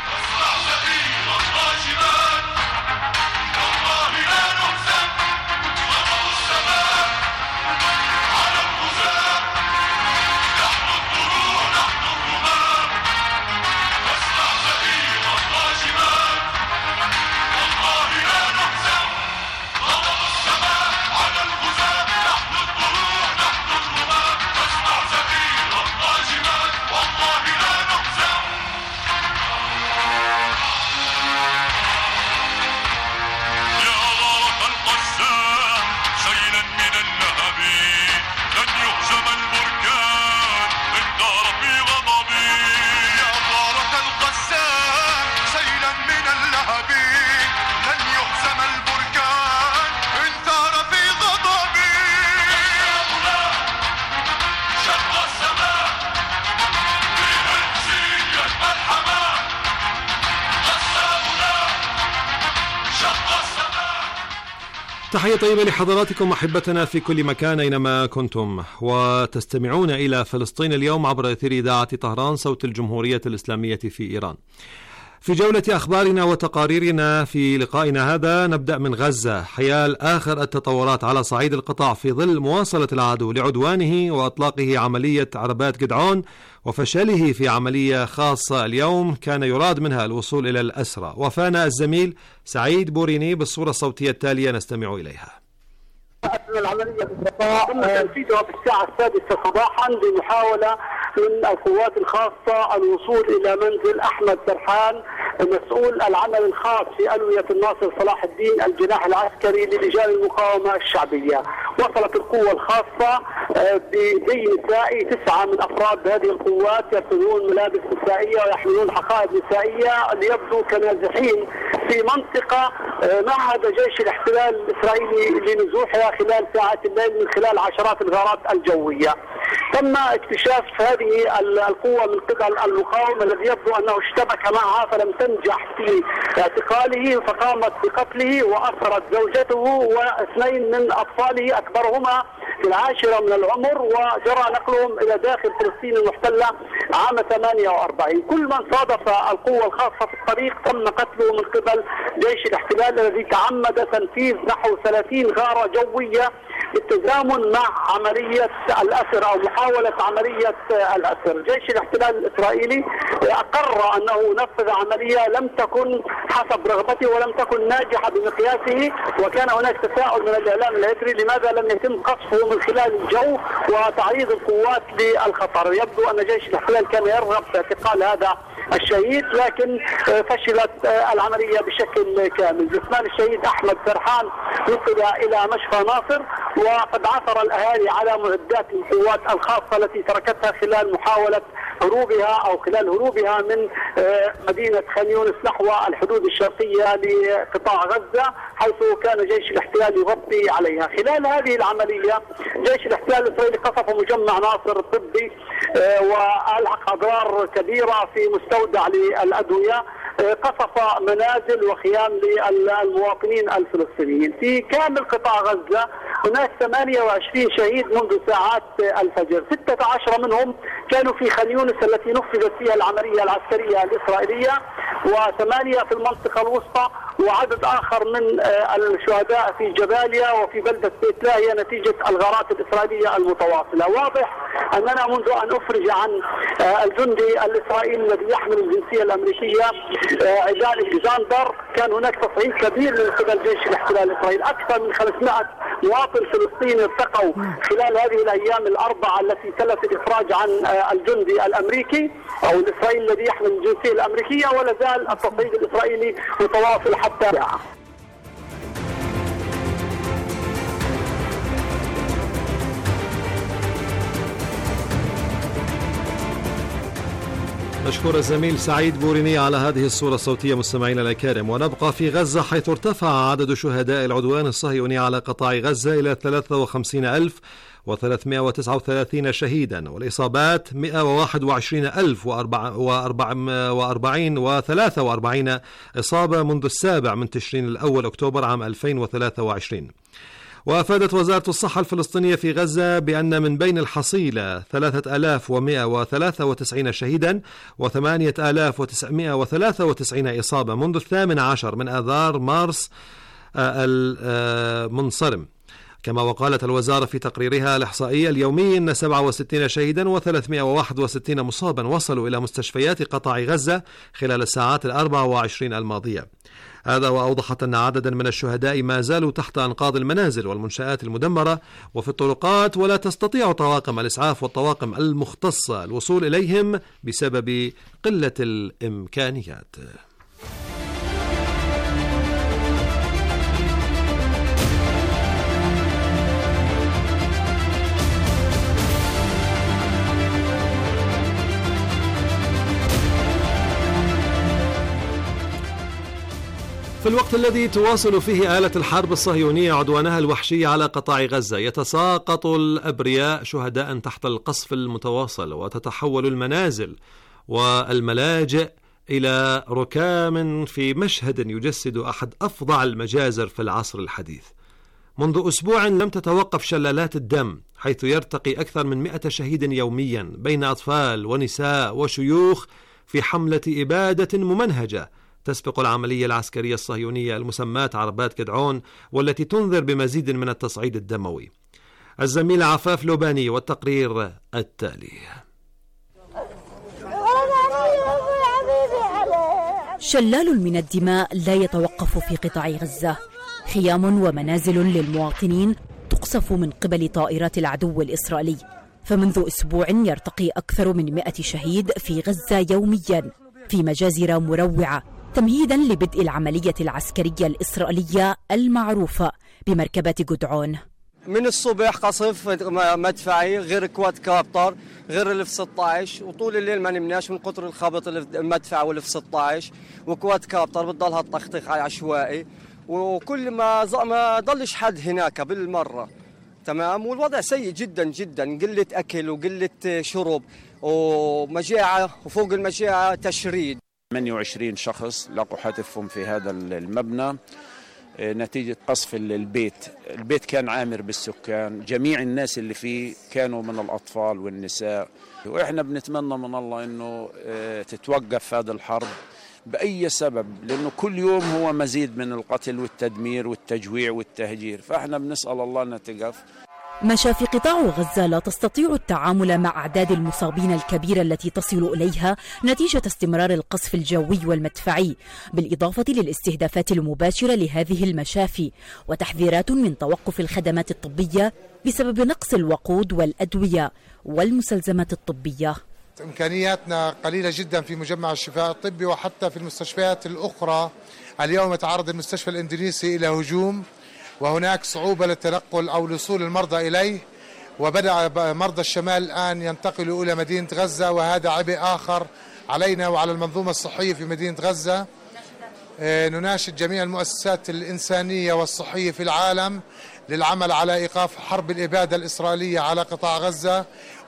تحية طيبة لحضراتكم أحبتنا في كل مكان أينما كنتم، وتستمعون إلى فلسطين اليوم عبر أثير إذاعة طهران صوت الجمهورية الإسلامية في إيران. في جولة أخبارنا وتقاريرنا في لقائنا هذا نبدأ من غزة حيال آخر التطورات على صعيد القطاع في ظل مواصلة العدو لعدوانه وأطلاقه عملية عربات جدعون وفشله في عملية خاصة اليوم كان يراد منها الوصول إلى الأسرى. وفانا الزميل سعيد بوريني بالصورة الصوتية التالية نستمع إليها. العملية بالقطاع تنفيذها في الساعة 6 صباحا بمحاولة من القوات الخاصة الوصول إلى منزل أحمد سرحان مسؤول العمل الخاص في ألوية الناصر صلاح الدين الجناح العسكري للجان المقاومة الشعبية. وصلت القوة الخاصة بزي نسائي، 9 من أفراد هذه القوات يرتدون ملابس نسائية ويحملون حقائب نسائية ليبدو كنازحين في منطقة معهد جيش الاحتلال الإسرائيلي لنزوحها خلال ساعات الليل من خلال عشرات الغارات الجوية. تم اكتشاف هذه القوة من قبل المقاومة الذي يبدو أنه اشتبك معها فلم تنجح في اعتقاله فقامت بقتله وأسرت زوجته واثنين من أطفاله أكبرهما في 10 من العمر وجرى نقلهم إلى داخل فلسطين المحتلة عام 48. كل من صادف القوة الخاصة في الطريق تم قتله من قبل جيش الاحتلال الذي تعمد تنفيذ نحو 30 غارة جوية بالتزامن مع عملية الأسر أو محاولة عملية الأسر. جيش الاحتلال الإسرائيلي أقر أنه نفذ عملية لم تكن حسب رغبته ولم تكن ناجحة بمقياسه، وكان هناك تساؤل من الإعلام الهجري لماذا لم يتم قصفه من خلال الجو وتعريض القوات للخطر. يبدو أن جيش الاحتلال كان يرغب في اعتقال هذا الشهيد لكن فشلت العملية بشكل كامل. جثمان الشهيد أحمد سرحان نقل إلى مشفى ناصر، وقد عثر الأهالي على معدات القوات الخاصة التي تركتها خلال محاولة هروبها أو خلال هروبها من مدينة خان يونس نحو الحدود الشرقية لقطاع غزة حيث كان جيش الاحتلال يغطي عليها. خلال هذه العملية جيش الاحتلال الإسرائيلي قصف مجمع ناصر الطبي وألحق أضرار كبيرة في مستودع للأدوية. قصف منازل وخيام للمواطنين الفلسطينيين. في كامل قطاع غزة هناك 28 شهيد منذ ساعات الفجر، 16 منهم كانوا في خان يونس التي نفذت فيها العملية العسكرية الإسرائيلية، و8 في المنطقة الوسطى، وعدد آخر من الشهداء في جباليا وفي بلدة بيت لاهيا نتيجة الغارات الإسرائيلية المتواصلة. واضح أننا منذ أن أفرج عن الجندي الإسرائيلي الذي يحمل الجنسية الأمريكية عيدان الكسندر كان هناك تصعيد كبير من قبل جيش الاحتلال الإسرائيلي. أكثر من 500 مواطن فلسطيني ارتقوا خلال هذه الأيام الأربعة التي تلت الإفراج عن الجندي الأمريكي أو الإسرائيلي الذي يحمل الجنسية الأمريكية، ولا زال التصعيد الإسرائيلي متواصل حتى الساعة. مشكور الزميل سعيد بوريني على هذه الصورة الصوتية مستمعينا الكرام. ونبقى في غزة حيث ارتفع عدد شهداء العدوان الصهيوني على قطاع غزة إلى 53,339 شهيدا، والإصابات 121,043 إصابة منذ 7 تشرين الأول أكتوبر عام 2023. وأفادت وزارة الصحة الفلسطينية في غزة بأن من بين الحصيلة 3,193 شهيدا و8,993 إصابة منذ 18 من آذار مارس المنصرم. كما وقالت الوزارة في تقريرها الإحصائي اليومي أن 67 شهيدا و361 مصابا وصلوا إلى مستشفيات قطاع غزة خلال الساعات 24 الماضية. هذا وأوضحت أن عددا من الشهداء ما زالوا تحت أنقاض المنازل والمنشآت المدمرة وفي الطرقات، ولا تستطيع طواقم الإسعاف والطواقم المختصة الوصول إليهم بسبب قلة الإمكانيات. في الوقت الذي تواصل فيه آلة الحرب الصهيونية عدوانها الوحشي على قطاع غزة، يتساقط الأبرياء شهداء تحت القصف المتواصل، وتتحول المنازل والملاجئ إلى ركام في مشهد يجسد أحد أفظع المجازر في العصر الحديث. منذ أسبوع لم تتوقف شلالات الدم، حيث يرتقي أكثر من 100 شهيد يوميا بين أطفال ونساء وشيوخ في حملة إبادة ممنهجة تسبق العملية العسكرية الصهيونية المسماة عربات جدعون، والتي تنذر بمزيد من التصعيد الدموي. الزميل عفاف لوباني والتقرير التالي. شلال من الدماء لا يتوقف في قطاع غزة، خيام ومنازل للمواطنين تقصف من قبل طائرات العدو الإسرائيلي، فمنذ أسبوع يرتقي أكثر من 100 شهيد في غزة يوميا في مجازر مروعة تمهيدا لبدء العملية العسكرية الإسرائيلية المعروفة بمركبة جدعون. من الصبح قصف مدفعي غير كواد كابتر غير اللي في 16، وطول الليل ما نمناش من قطر الخبط اللي في المدفع واللي في 16 وكواد كابتر بتضلها التخطيق عشوائي، وكل ما ضلش حد هناك بالمرة. تمام، والوضع سيء جدا جدا، قلة أكل وقلة شرب ومجاعة، وفوق المجاعة تشريد. 28 شخص لقوا حتفهم في هذا المبنى نتيجة قصف البيت. البيت كان عامر بالسكان، جميع الناس اللي فيه كانوا من الأطفال والنساء، وإحنا بنتمنى من الله إنه تتوقف هذا الحرب بأي سبب، لأنه كل يوم هو مزيد من القتل والتدمير والتجويع والتهجير، فإحنا بنسأل الله أن تقف. مشافي قطاع غزة لا تستطيع التعامل مع أعداد المصابين الكبيرة التي تصل إليها نتيجة استمرار القصف الجوي والمدفعي، بالإضافة للاستهدافات المباشرة لهذه المشافي وتحذيرات من توقف الخدمات الطبية بسبب نقص الوقود والأدوية والمستلزمات الطبية. إمكانياتنا قليلة جدا في مجمع الشفاء الطبي وحتى في المستشفيات الأخرى. اليوم يتعرض المستشفى الإندونيسي إلى هجوم، وهناك صعوبة للتنقل أو لوصول المرضى إليه، وبدأ مرضى الشمال الآن ينتقلوا إلى مدينة غزة، وهذا عبء آخر علينا وعلى المنظومة الصحية في مدينة غزة. نناشد جميع المؤسسات الإنسانية والصحية في العالم للعمل على إيقاف حرب الإبادة الإسرائيلية على قطاع غزة،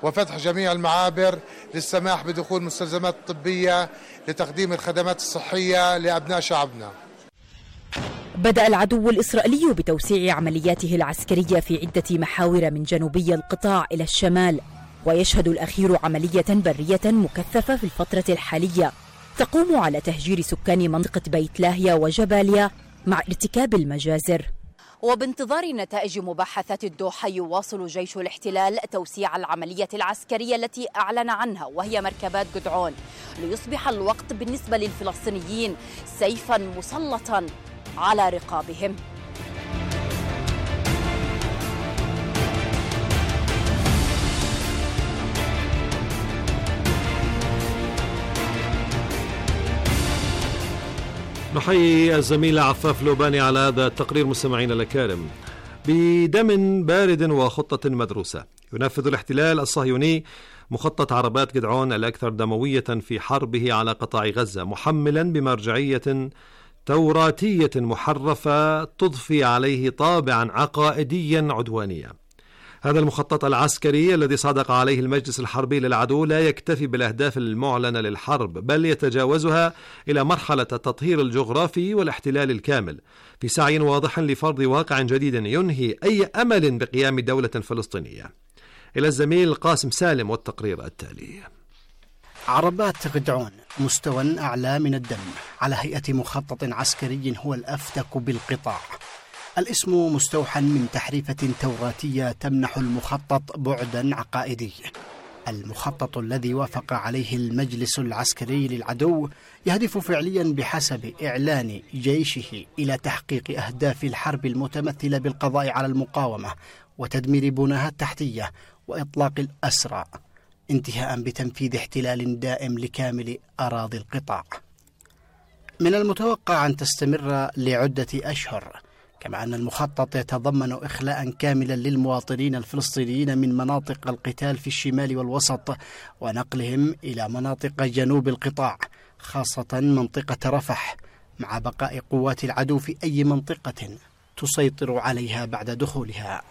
وفتح جميع المعابر للسماح بدخول مستلزمات طبية لتقديم الخدمات الصحية لأبناء شعبنا. بدأ العدو الإسرائيلي بتوسيع عملياته العسكرية في عدة محاور من جنوبي القطاع إلى الشمال، ويشهد الأخير عملية برية مكثفة في الفترة الحالية تقوم على تهجير سكان منطقة بيت لاهيا وجباليا مع ارتكاب المجازر. وبانتظار نتائج مباحثات الدوحة يواصل جيش الاحتلال توسيع العملية العسكرية التي أعلن عنها، وهي مركبات جدعون، ليصبح الوقت بالنسبة للفلسطينيين سيفا مسلطا على رقابهم. نحيي الزميل عفاف لوباني على هذا التقرير. مستمعينا الكرام، بدم بارد وخطة مدروسة ينفذ الاحتلال الصهيوني مخطط عربات جدعون الأكثر دموية في حربه على قطاع غزة، محملا بمرجعية توراتية محرفة تضفي عليه طابعا عقائديا عدوانيا. هذا المخطط العسكري الذي صادق عليه المجلس الحربي للعدو لا يكتفي بالأهداف المعلنة للحرب، بل يتجاوزها إلى مرحلة التطهير الجغرافي والاحتلال الكامل، في سعي واضح لفرض واقع جديد ينهي أي أمل بقيام دولة فلسطينية. إلى الزميل قاسم سالم والتقرير التالي. عربات جدعون مستوى أعلى من الدم على هيئة مخطط عسكري هو الأفتك بالقطاع. الاسم مستوحى من تحريفة توراتية تمنح المخطط بعدا عقائدي. المخطط الذي وافق عليه المجلس العسكري للعدو يهدف فعليا بحسب إعلان جيشه إلى تحقيق أهداف الحرب المتمثلة بالقضاء على المقاومة وتدمير بناها التحتية وإطلاق الأسرى، انتهاء بتنفيذ احتلال دائم لكامل أراضي القطاع. من المتوقع أن تستمر لعدة أشهر، كما أن المخطط يتضمن إخلاء كاملا للمواطنين الفلسطينيين من مناطق القتال في الشمال والوسط ونقلهم إلى مناطق جنوب القطاع، خاصة منطقة رفح، مع بقاء قوات العدو في أي منطقة تسيطر عليها بعد دخولها.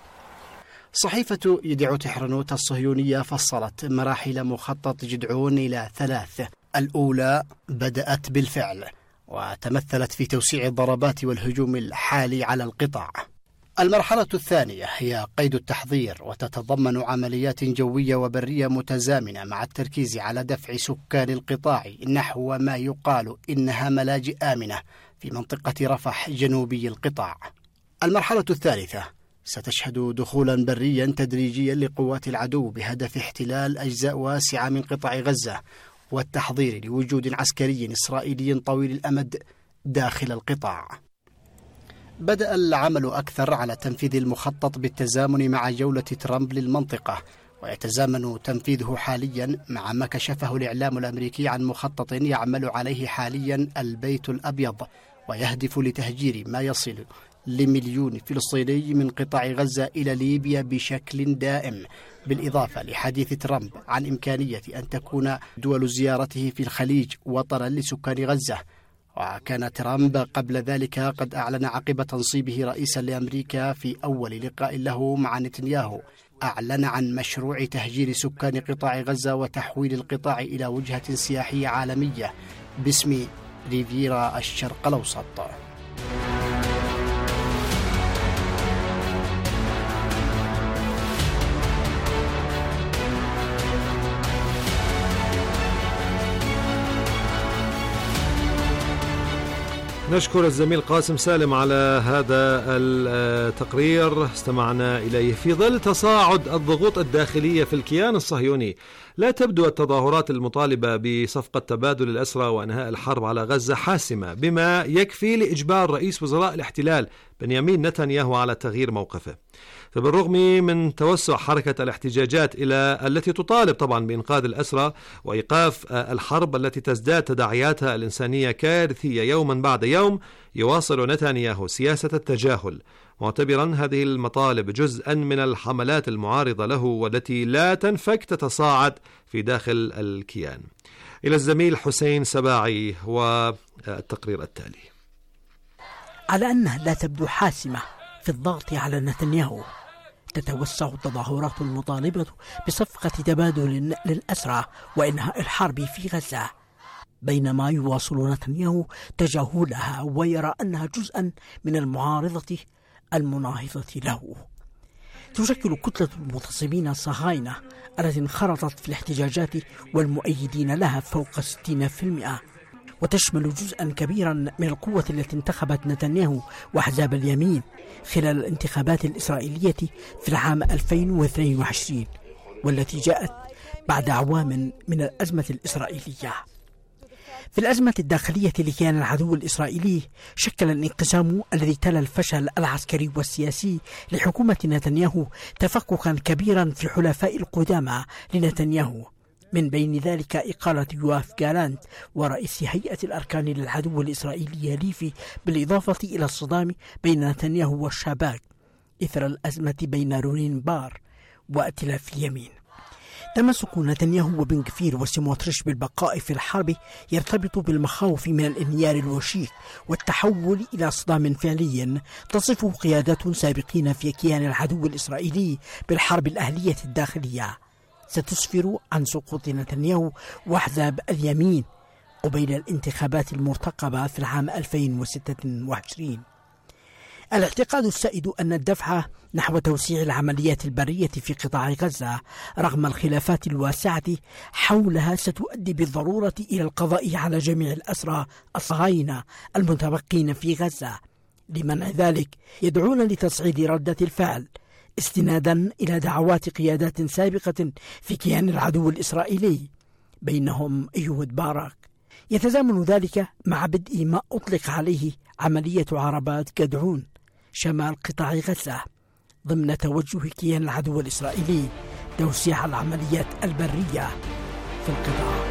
صحيفة يديع تحرنوت الصهيونية فصلت مراحل مخطط جدعون إلى 3. الأولى بدأت بالفعل وتمثلت في توسيع الضربات والهجوم الحالي على القطاع. المرحلة الثانية هي قيد التحضير، وتتضمن عمليات جوية وبرية متزامنة مع التركيز على دفع سكان القطاع نحو ما يقال إنها ملاجئ آمنة في منطقة رفح جنوبي القطاع. المرحلة الثالثة ستشهد دخولا بريا تدريجيا لقوات العدو بهدف احتلال أجزاء واسعة من قطاع غزة والتحضير لوجود عسكري إسرائيلي طويل الأمد داخل القطاع. بدأ العمل أكثر على تنفيذ المخطط بالتزامن مع جولة ترامب للمنطقة، ويتزامن تنفيذه حاليا مع ما كشفه الإعلام الأمريكي عن مخطط يعمل عليه حاليا البيت الأبيض، ويهدف لتهجير ما يصل ل1,000,000 فلسطيني من قطاع غزة إلى ليبيا بشكل دائم، بالإضافة لحديث ترامب عن إمكانية أن تكون دول زيارته في الخليج وطنا لسكان غزة. وكان ترامب قبل ذلك قد أعلن عقب تنصيبه رئيسا لأمريكا في أول لقاء له مع نتنياهو، أعلن عن مشروع تهجير سكان قطاع غزة وتحويل القطاع إلى وجهة سياحية عالمية باسم ريفيرا الشرق الأوسط. نشكر الزميل قاسم سالم على هذا التقرير استمعنا إليه. في ظل تصاعد الضغوط الداخلية في الكيان الصهيوني، لا تبدو التظاهرات المطالبة بصفقة تبادل الأسرى وإنهاء الحرب على غزة حاسمة بما يكفي لإجبار رئيس وزراء الاحتلال بنيامين نتنياهو على تغيير موقفه. فبالرغم من توسع حركة الاحتجاجات إلى التي تطالب طبعا بإنقاذ الأسرى وإيقاف الحرب التي تزداد تداعياتها الإنسانية كارثية يوما بعد يوم، يواصل نتنياهو سياسة التجاهل، معتبرا هذه المطالب جزءا من الحملات المعارضة له والتي لا تنفك تتصاعد في داخل الكيان. إلى الزميل حسين سباعي والتقرير التالي. على أنها لا تبدو حاسمة في الضغط على نتنياهو، تتوسع التظاهرات المطالبة بصفقة تبادل للأسرى وإنهاء الحرب في غزة، بينما يواصل نتنياهو تجاهلها ويرى أنها جزءا من المعارضة المناهضة له. تشكل كتلة المغتصبين الصهاينة التي انخرطت في الاحتجاجات والمؤيدين لها فوق 60%، وتشمل جزءا كبيرا من القوة التي انتخبت نتنياهو وأحزاب اليمين خلال الانتخابات الإسرائيلية في العام 2022، والتي جاءت بعد أعوام من الأزمة الإسرائيلية. في الأزمة الداخلية لكيان العدو الإسرائيلي شكل الانقسام الذي تلا الفشل العسكري والسياسي لحكومة نتنياهو تفككا كبيرا في الحلفاء القدامى لنتنياهو، من بين ذلك إقالة يواف جالانت ورئيس هيئة الأركان للعدو الإسرائيلي ليفي، بالإضافة إلى الصدام بين نتنياهو والشباك إثر الأزمة بين رونين بار وائتلاف اليمين. تمسك نتنياهو وبن غفير وسموتريش بالبقاء في الحرب يرتبط بالمخاوف من الانهيار الوشيك والتحول إلى صدام فعلي تصفه قيادات سابقين في كيان العدو الإسرائيلي بالحرب الأهلية الداخلية، ستسفر عن سقوط نتنياهو وأحزاب اليمين قبيل الانتخابات المرتقبة في العام 2026. الاعتقاد السائد أن الدفع نحو توسيع العمليات البرية في قطاع غزة رغم الخلافات الواسعة حولها ستؤدي بالضرورة إلى القضاء على جميع الأسرى الصهاينة المتبقين في غزة. لمنع ذلك يدعون لتصعيد ردة الفعل استنادا إلى دعوات قيادات سابقة في كيان العدو الإسرائيلي بينهم إيهود باراك. يتزامن ذلك مع بدء ما أطلق عليه عملية عربات جدعون شمال قطاع غزة ضمن توجه كيان العدو الإسرائيلي توسيع العمليات البرية في القطاع.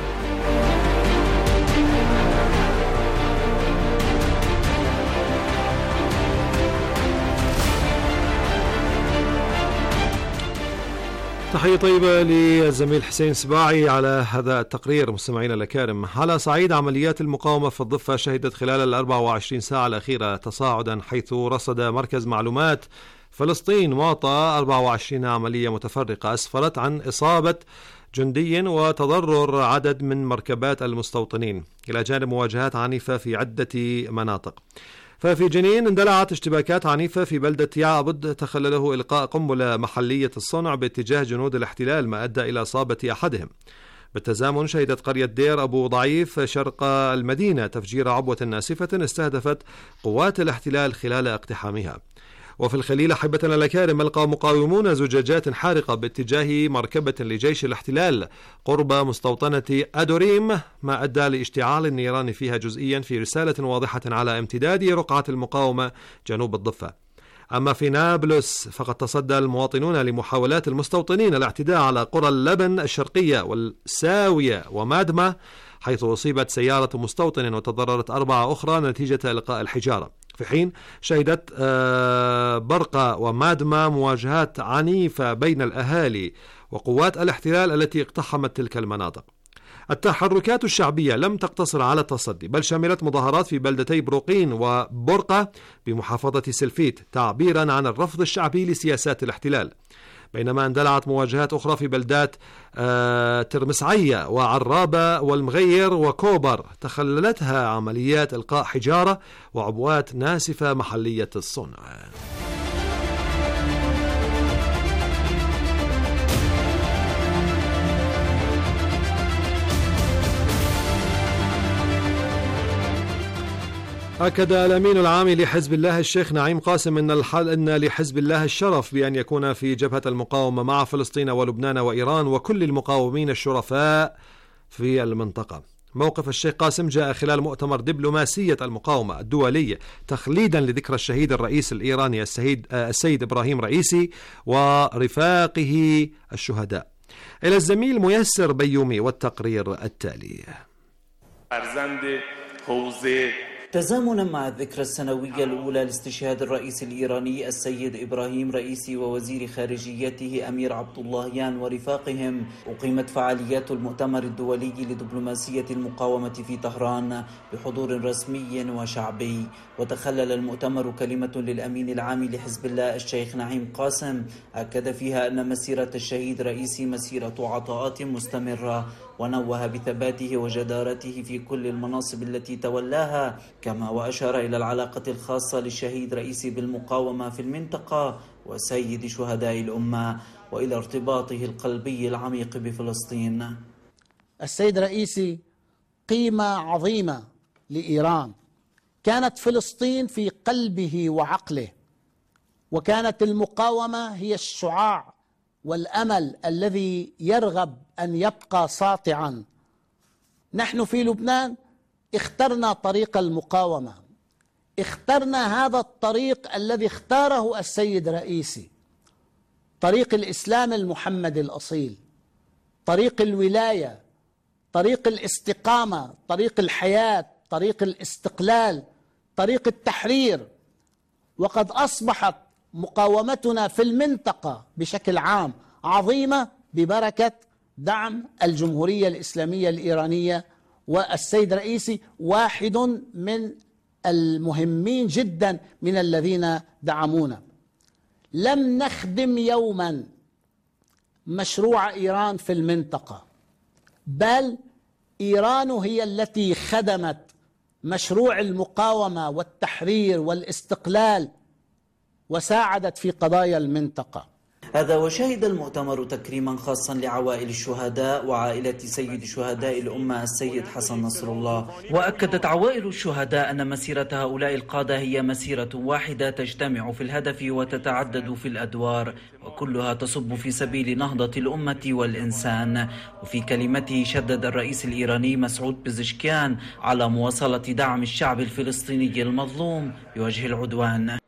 تحية طيبة للزميل حسين سباعي على هذا التقرير. مستمعينا الأكارم، على صعيد عمليات المقاومة في الضفة شهدت خلال 24 ساعة الأخيرة تصاعدا، حيث رصد مركز معلومات فلسطين واطا 24 عملية متفرقة أسفرت عن إصابة جندي وتضرر عدد من مركبات المستوطنين، إلى جانب مواجهات عنيفة في عدة مناطق. ففي جنين اندلعت اشتباكات عنيفة في بلدة يعبد تخلله إلقاء قنبلة محلية الصنع باتجاه جنود الاحتلال ما أدى إلى إصابة أحدهم. بالتزامن شهدت قرية دير أبو ضعيف شرق المدينة تفجير عبوة ناسفة استهدفت قوات الاحتلال خلال اقتحامها. وفي الخليل أحبتنا الأكارم ألقى مقاومون زجاجات حارقة باتجاه مركبة لجيش الاحتلال قرب مستوطنة أدوريم ما أدى لاشتعال النيران فيها جزئيا، في رسالة واضحة على امتداد رقعة المقاومة جنوب الضفة. أما في نابلس فقد تصدى المواطنون لمحاولات المستوطنين الاعتداء على قرى اللبن الشرقية والساوية ومادمة، حيث أصيبت سيارة مستوطن وتضررت 4 أخرى نتيجة إلقاء الحجارة. في حين شهدت برقة ومادمة مواجهات عنيفة بين الأهالي وقوات الاحتلال التي اقتحمت تلك المناطق. التحركات الشعبية لم تقتصر على التصدي، بل شملت مظاهرات في بلدتي بروقين وبرقة بمحافظة سلفيت تعبيرا عن الرفض الشعبي لسياسات الاحتلال، بينما اندلعت مواجهات أخرى في بلدات ترمسعية وعرابة والمغير وكوبر تخللتها عمليات إلقاء حجارة وعبوات ناسفة محلية الصنع. أكد الأمين العام لحزب الله الشيخ نعيم قاسم أن لحزب الله الشرف بأن يكون في جبهة المقاومة مع فلسطين ولبنان وإيران وكل المقاومين الشرفاء في المنطقة. موقف الشيخ قاسم جاء خلال مؤتمر دبلوماسية المقاومة الدولية تخليدا لذكرى الشهيد الرئيس الإيراني السيد إبراهيم رئيسي ورفاقه الشهداء. إلى الزميل ميسر بيومي والتقرير التالي. فرزند حوزه تزامنا مع الذكرى السنوية الأولى لاستشهاد الرئيس الإيراني السيد إبراهيم رئيسي ووزير خارجيته أمير عبد اللهيان ورفاقهم، أقيمت فعاليات المؤتمر الدولي لدبلوماسية المقاومة في طهران بحضور رسمي وشعبي. وتخلل المؤتمر كلمة للأمين العام لحزب الله الشيخ نعيم قاسم أكد فيها أن مسيرة الشهيد رئيسي مسيرة عطاءات مستمرة، ونوه بثباته وجدارته في كل المناصب التي تولاها، كما وأشار إلى العلاقة الخاصة للشهيد رئيسي بالمقاومة في المنطقة وسيد شهداء الأمة، وإلى ارتباطه القلبي العميق بفلسطين. السيد رئيسي قيمة عظيمة لإيران، كانت فلسطين في قلبه وعقله، وكانت المقاومة هي الشعاع والأمل الذي يرغب أن يبقى ساطعا. نحن في لبنان اخترنا طريق المقاومة، اخترنا هذا الطريق الذي اختاره السيد رئيسي، طريق الإسلام المحمد الأصيل، طريق الولاية، طريق الاستقامة، طريق الحياة، طريق الاستقلال، طريق التحرير. وقد أصبحت مقاومتنا في المنطقة بشكل عام عظيمة ببركة دعم الجمهورية الإسلامية الإيرانية، والسيد رئيسي واحد من المهمين جدا من الذين دعمونا. لم نخدم يوما مشروع إيران في المنطقة، بل إيران هي التي خدمت مشروع المقاومة والتحرير والاستقلال وساعدت في قضايا المنطقة. هذا وشهد المؤتمر تكريما خاصا لعوائل الشهداء وعائلة سيد شهداء الأمة السيد حسن نصر الله. وأكدت عوائل الشهداء أن مسيرة هؤلاء القادة هي مسيرة واحدة تجتمع في الهدف وتتعدد في الأدوار، وكلها تصب في سبيل نهضة الأمة والإنسان. وفي كلمته شدد الرئيس الإيراني مسعود بزشكيان على مواصلة دعم الشعب الفلسطيني المظلوم بوجه العدوان.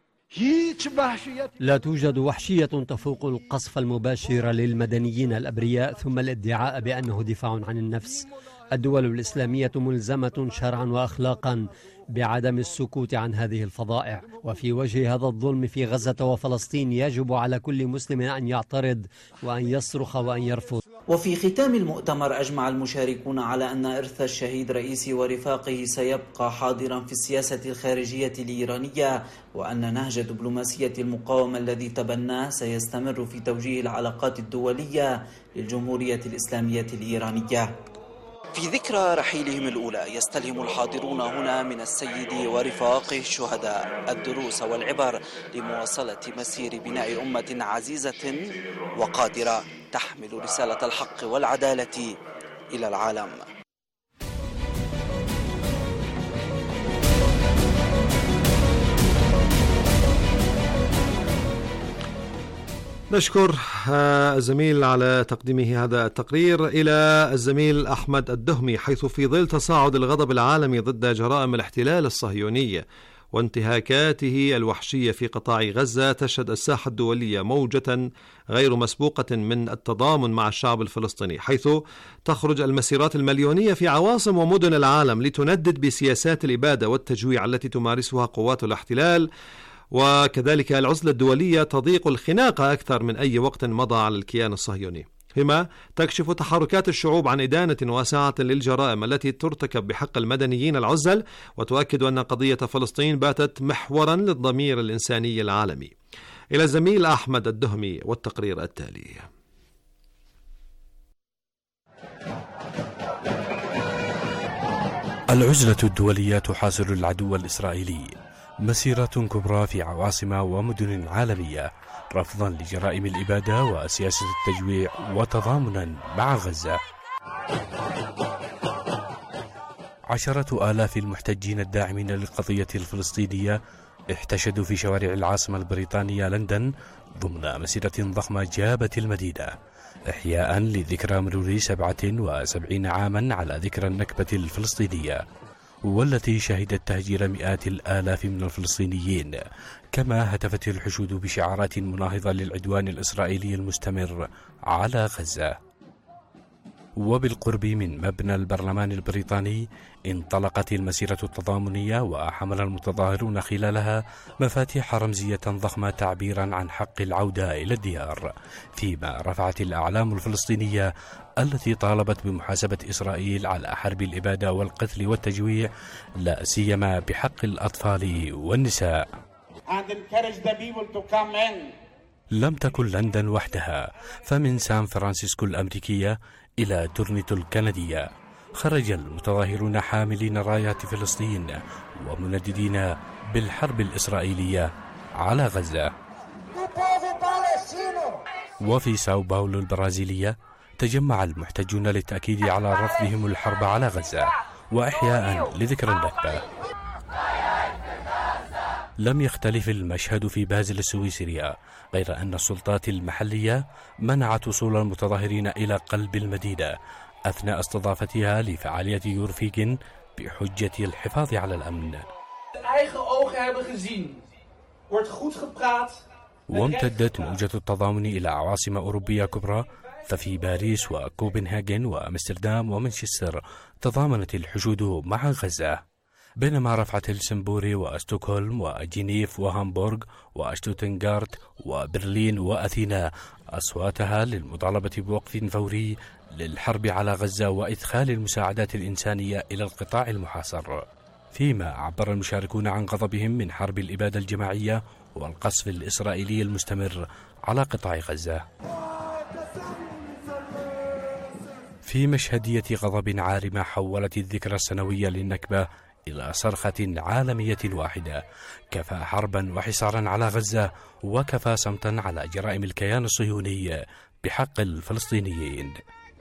لا توجد وحشية تفوق القصف المباشر للمدنيين الأبرياء ثم الادعاء بأنه دفاع عن النفس. الدول الإسلامية ملزمة شرعا وأخلاقا بعدم السكوت عن هذه الفظائع، وفي وجه هذا الظلم في غزة وفلسطين يجب على كل مسلم أن يعترض وأن يصرخ وأن يرفض. وفي ختام المؤتمر أجمع المشاركون على أن إرث الشهيد رئيسي ورفاقه سيبقى حاضرا في السياسة الخارجية الإيرانية، وأن نهج دبلوماسية المقاومة الذي تبناه سيستمر في توجيه العلاقات الدولية للجمهورية الإسلامية الإيرانية. في ذكرى رحيلهم الأولى يستلهم الحاضرون هنا من السيد ورفاقه الشهداء الدروس والعبر لمواصلة مسير بناء أمة عزيزة وقادرة تحمل رسالة الحق والعدالة إلى العالم. نشكر الزميل على تقديمه هذا التقرير. إلى الزميل أحمد الدهمي، حيث في ظل تصاعد الغضب العالمي ضد جرائم الاحتلال الصهيوني وانتهاكاته الوحشية في قطاع غزة، تشهد الساحة الدولية موجة غير مسبوقة من التضامن مع الشعب الفلسطيني، حيث تخرج المسيرات المليونية في عواصم ومدن العالم لتندد بسياسات الإبادة والتجويع التي تمارسها قوات الاحتلال. وكذلك العزلة الدولية تضيق الخناقة أكثر من أي وقت مضى على الكيان الصهيوني، فيما تكشف تحركات الشعوب عن إدانة واسعة للجرائم التي ترتكب بحق المدنيين العزل، وتؤكد أن قضية فلسطين باتت محورا للضمير الإنساني العالمي. إلى الزميل أحمد الدهمي والتقرير التالي. العزلة الدولية تحاصر العدو الإسرائيلي، مسيرة كبرى في عواصم ومدن عالمية رفضا لجرائم الإبادة وسياسة التجويع وتضامنا مع غزة. عشرة آلاف المحتجين الداعمين للقضية الفلسطينية احتشدوا في شوارع العاصمة البريطانية لندن ضمن مسيرة ضخمة جابت المدينة إحياء لذكرى مرور 77 عاما على ذكرى النكبة الفلسطينية، والتي شهدت تهجير مئات الآلاف من الفلسطينيين، كما هتفت الحشود بشعارات مناهضة للعدوان الإسرائيلي المستمر على غزة. وبالقرب من مبنى البرلمان البريطاني انطلقت المسيرة التضامنية، وحمل المتظاهرون خلالها مفاتيح رمزية ضخمة تعبيرا عن حق العودة إلى الديار، فيما رفعت الأعلام الفلسطينية التي طالبت بمحاسبة إسرائيل على حرب الإبادة والقتل والتجويع، لا سيما بحق الأطفال والنساء. لم تكن لندن وحدها، فمن سان فرانسيسكو الأمريكية إلى تورنتو الكندية خرج المتظاهرون حاملين رايات فلسطين ومنددين بالحرب الإسرائيلية على غزة. وفي ساو باولو البرازيلية تجمع المحتجون للتأكيد على رفضهم الحرب على غزة وإحياء لذكرى النكبة. لم يختلف المشهد في بازل السويسرية، غير أن السلطات المحلية منعت وصول المتظاهرين إلى قلب المدينة أثناء استضافتها لفعالية يورفيغن بحجة الحفاظ على الأمن. وامتدت موجة التضامن إلى عواصم أوروبية كبرى، ففي باريس وكوبنهاجن وأمستردام ومانشستر تضامنت الحشود مع غزة، بينما رفعت هلسنبوري وستوكهولم وجنيف وهامبورغ وشتوتنغارت وبرلين وأثينا أصواتها للمطالبة بوقف فوري للحرب على غزة وإدخال المساعدات الإنسانية إلى القطاع المحاصر، فيما عبر المشاركون عن غضبهم من حرب الإبادة الجماعية والقصف الإسرائيلي المستمر على قطاع غزة. في مشهدية غضب عارمة حولت الذكرى السنوية للنكبة إلى صرخة عالمية واحدة، كفى حربا وحصارا على غزة، وكفى صمتا على جرائم الكيان الصهيوني بحق الفلسطينيين.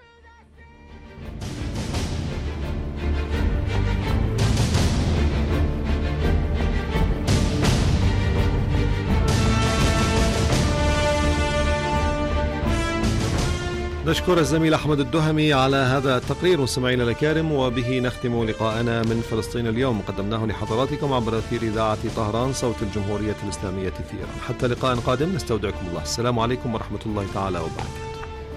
نشكر الزميل أحمد الدهمي على هذا التقرير. مستمعينا الكرام، وبه نختم لقاءنا من فلسطين اليوم، قدمناه لحضراتكم عبر أثير إذاعة طهران صوت الجمهورية الإسلامية في إيران. حتى لقاء قادم، نستودعكم الله. السلام عليكم ورحمة الله تعالى وبركاته.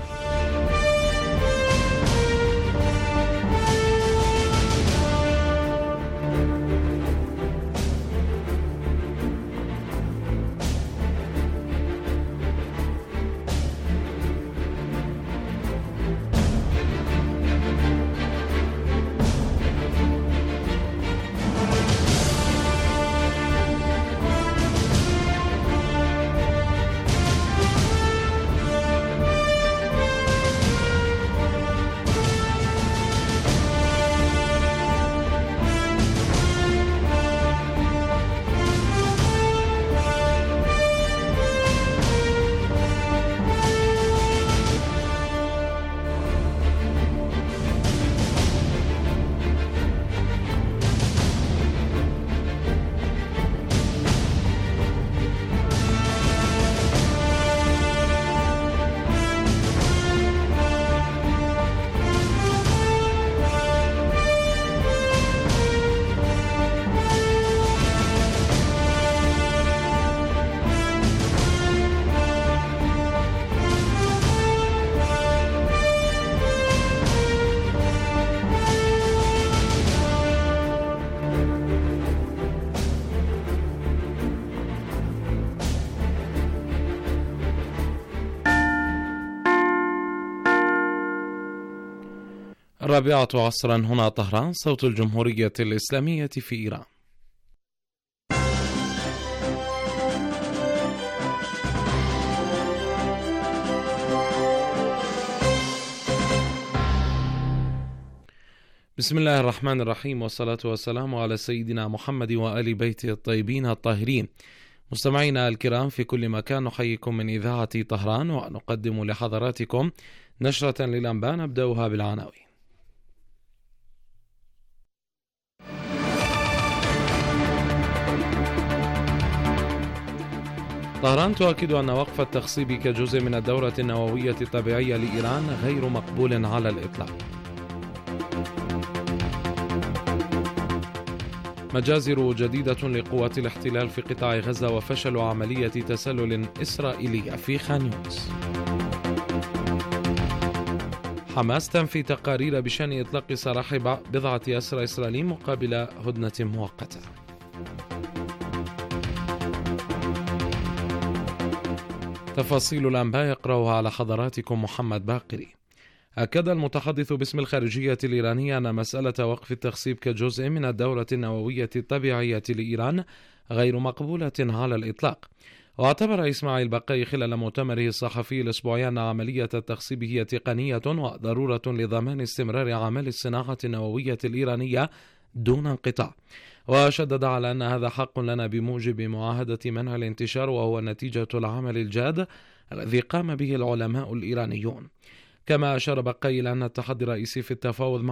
الرابعة عصرا، هنا طهران صوت الجمهورية الإسلامية في إيران. بسم الله الرحمن الرحيم، والصلاة والسلام على سيدنا محمد وآل بيته الطيبين الطاهرين. مستمعينا الكرام في كل مكان، نحييكم من إذاعة طهران ونقدم لحضراتكم نشرة للأنباء نبدأها بالعناوين. طهران تؤكد أن وقف التخصيب كجزء من الدورة النووية الطبيعية لإيران غير مقبول على الإطلاق. مجازر جديدة لقوات الاحتلال في قطاع غزة وفشل عملية تسلل إسرائيلية في خان يونس. حماس تنفي تقارير بشأن إطلاق سراح بضعة أسرى إسرائيليين مقابل هدنة مؤقتة. تفاصيل الأنباء يقرأها على حضراتكم محمد باقري. أكد المتحدث باسم الخارجية الإيرانية أن مسألة وقف التخصيب كجزء من الدورة النووية الطبيعية لإيران غير مقبولة على الإطلاق. واعتبر إسماعيل بقاي خلال مؤتمره الصحفي الأسبوعي أن عملية التخصيب هي تقنية وضرورة لضمان استمرار أعمال الصناعة النووية الإيرانية دون انقطاع، وشدد على أن هذا حق لنا بموجب معاهدة منع الانتشار، وهو نتيجة العمل الجاد الذي قام به العلماء الإيرانيون. كما أشار بقاي إلى أن التحدي الرئيسي في التفاوض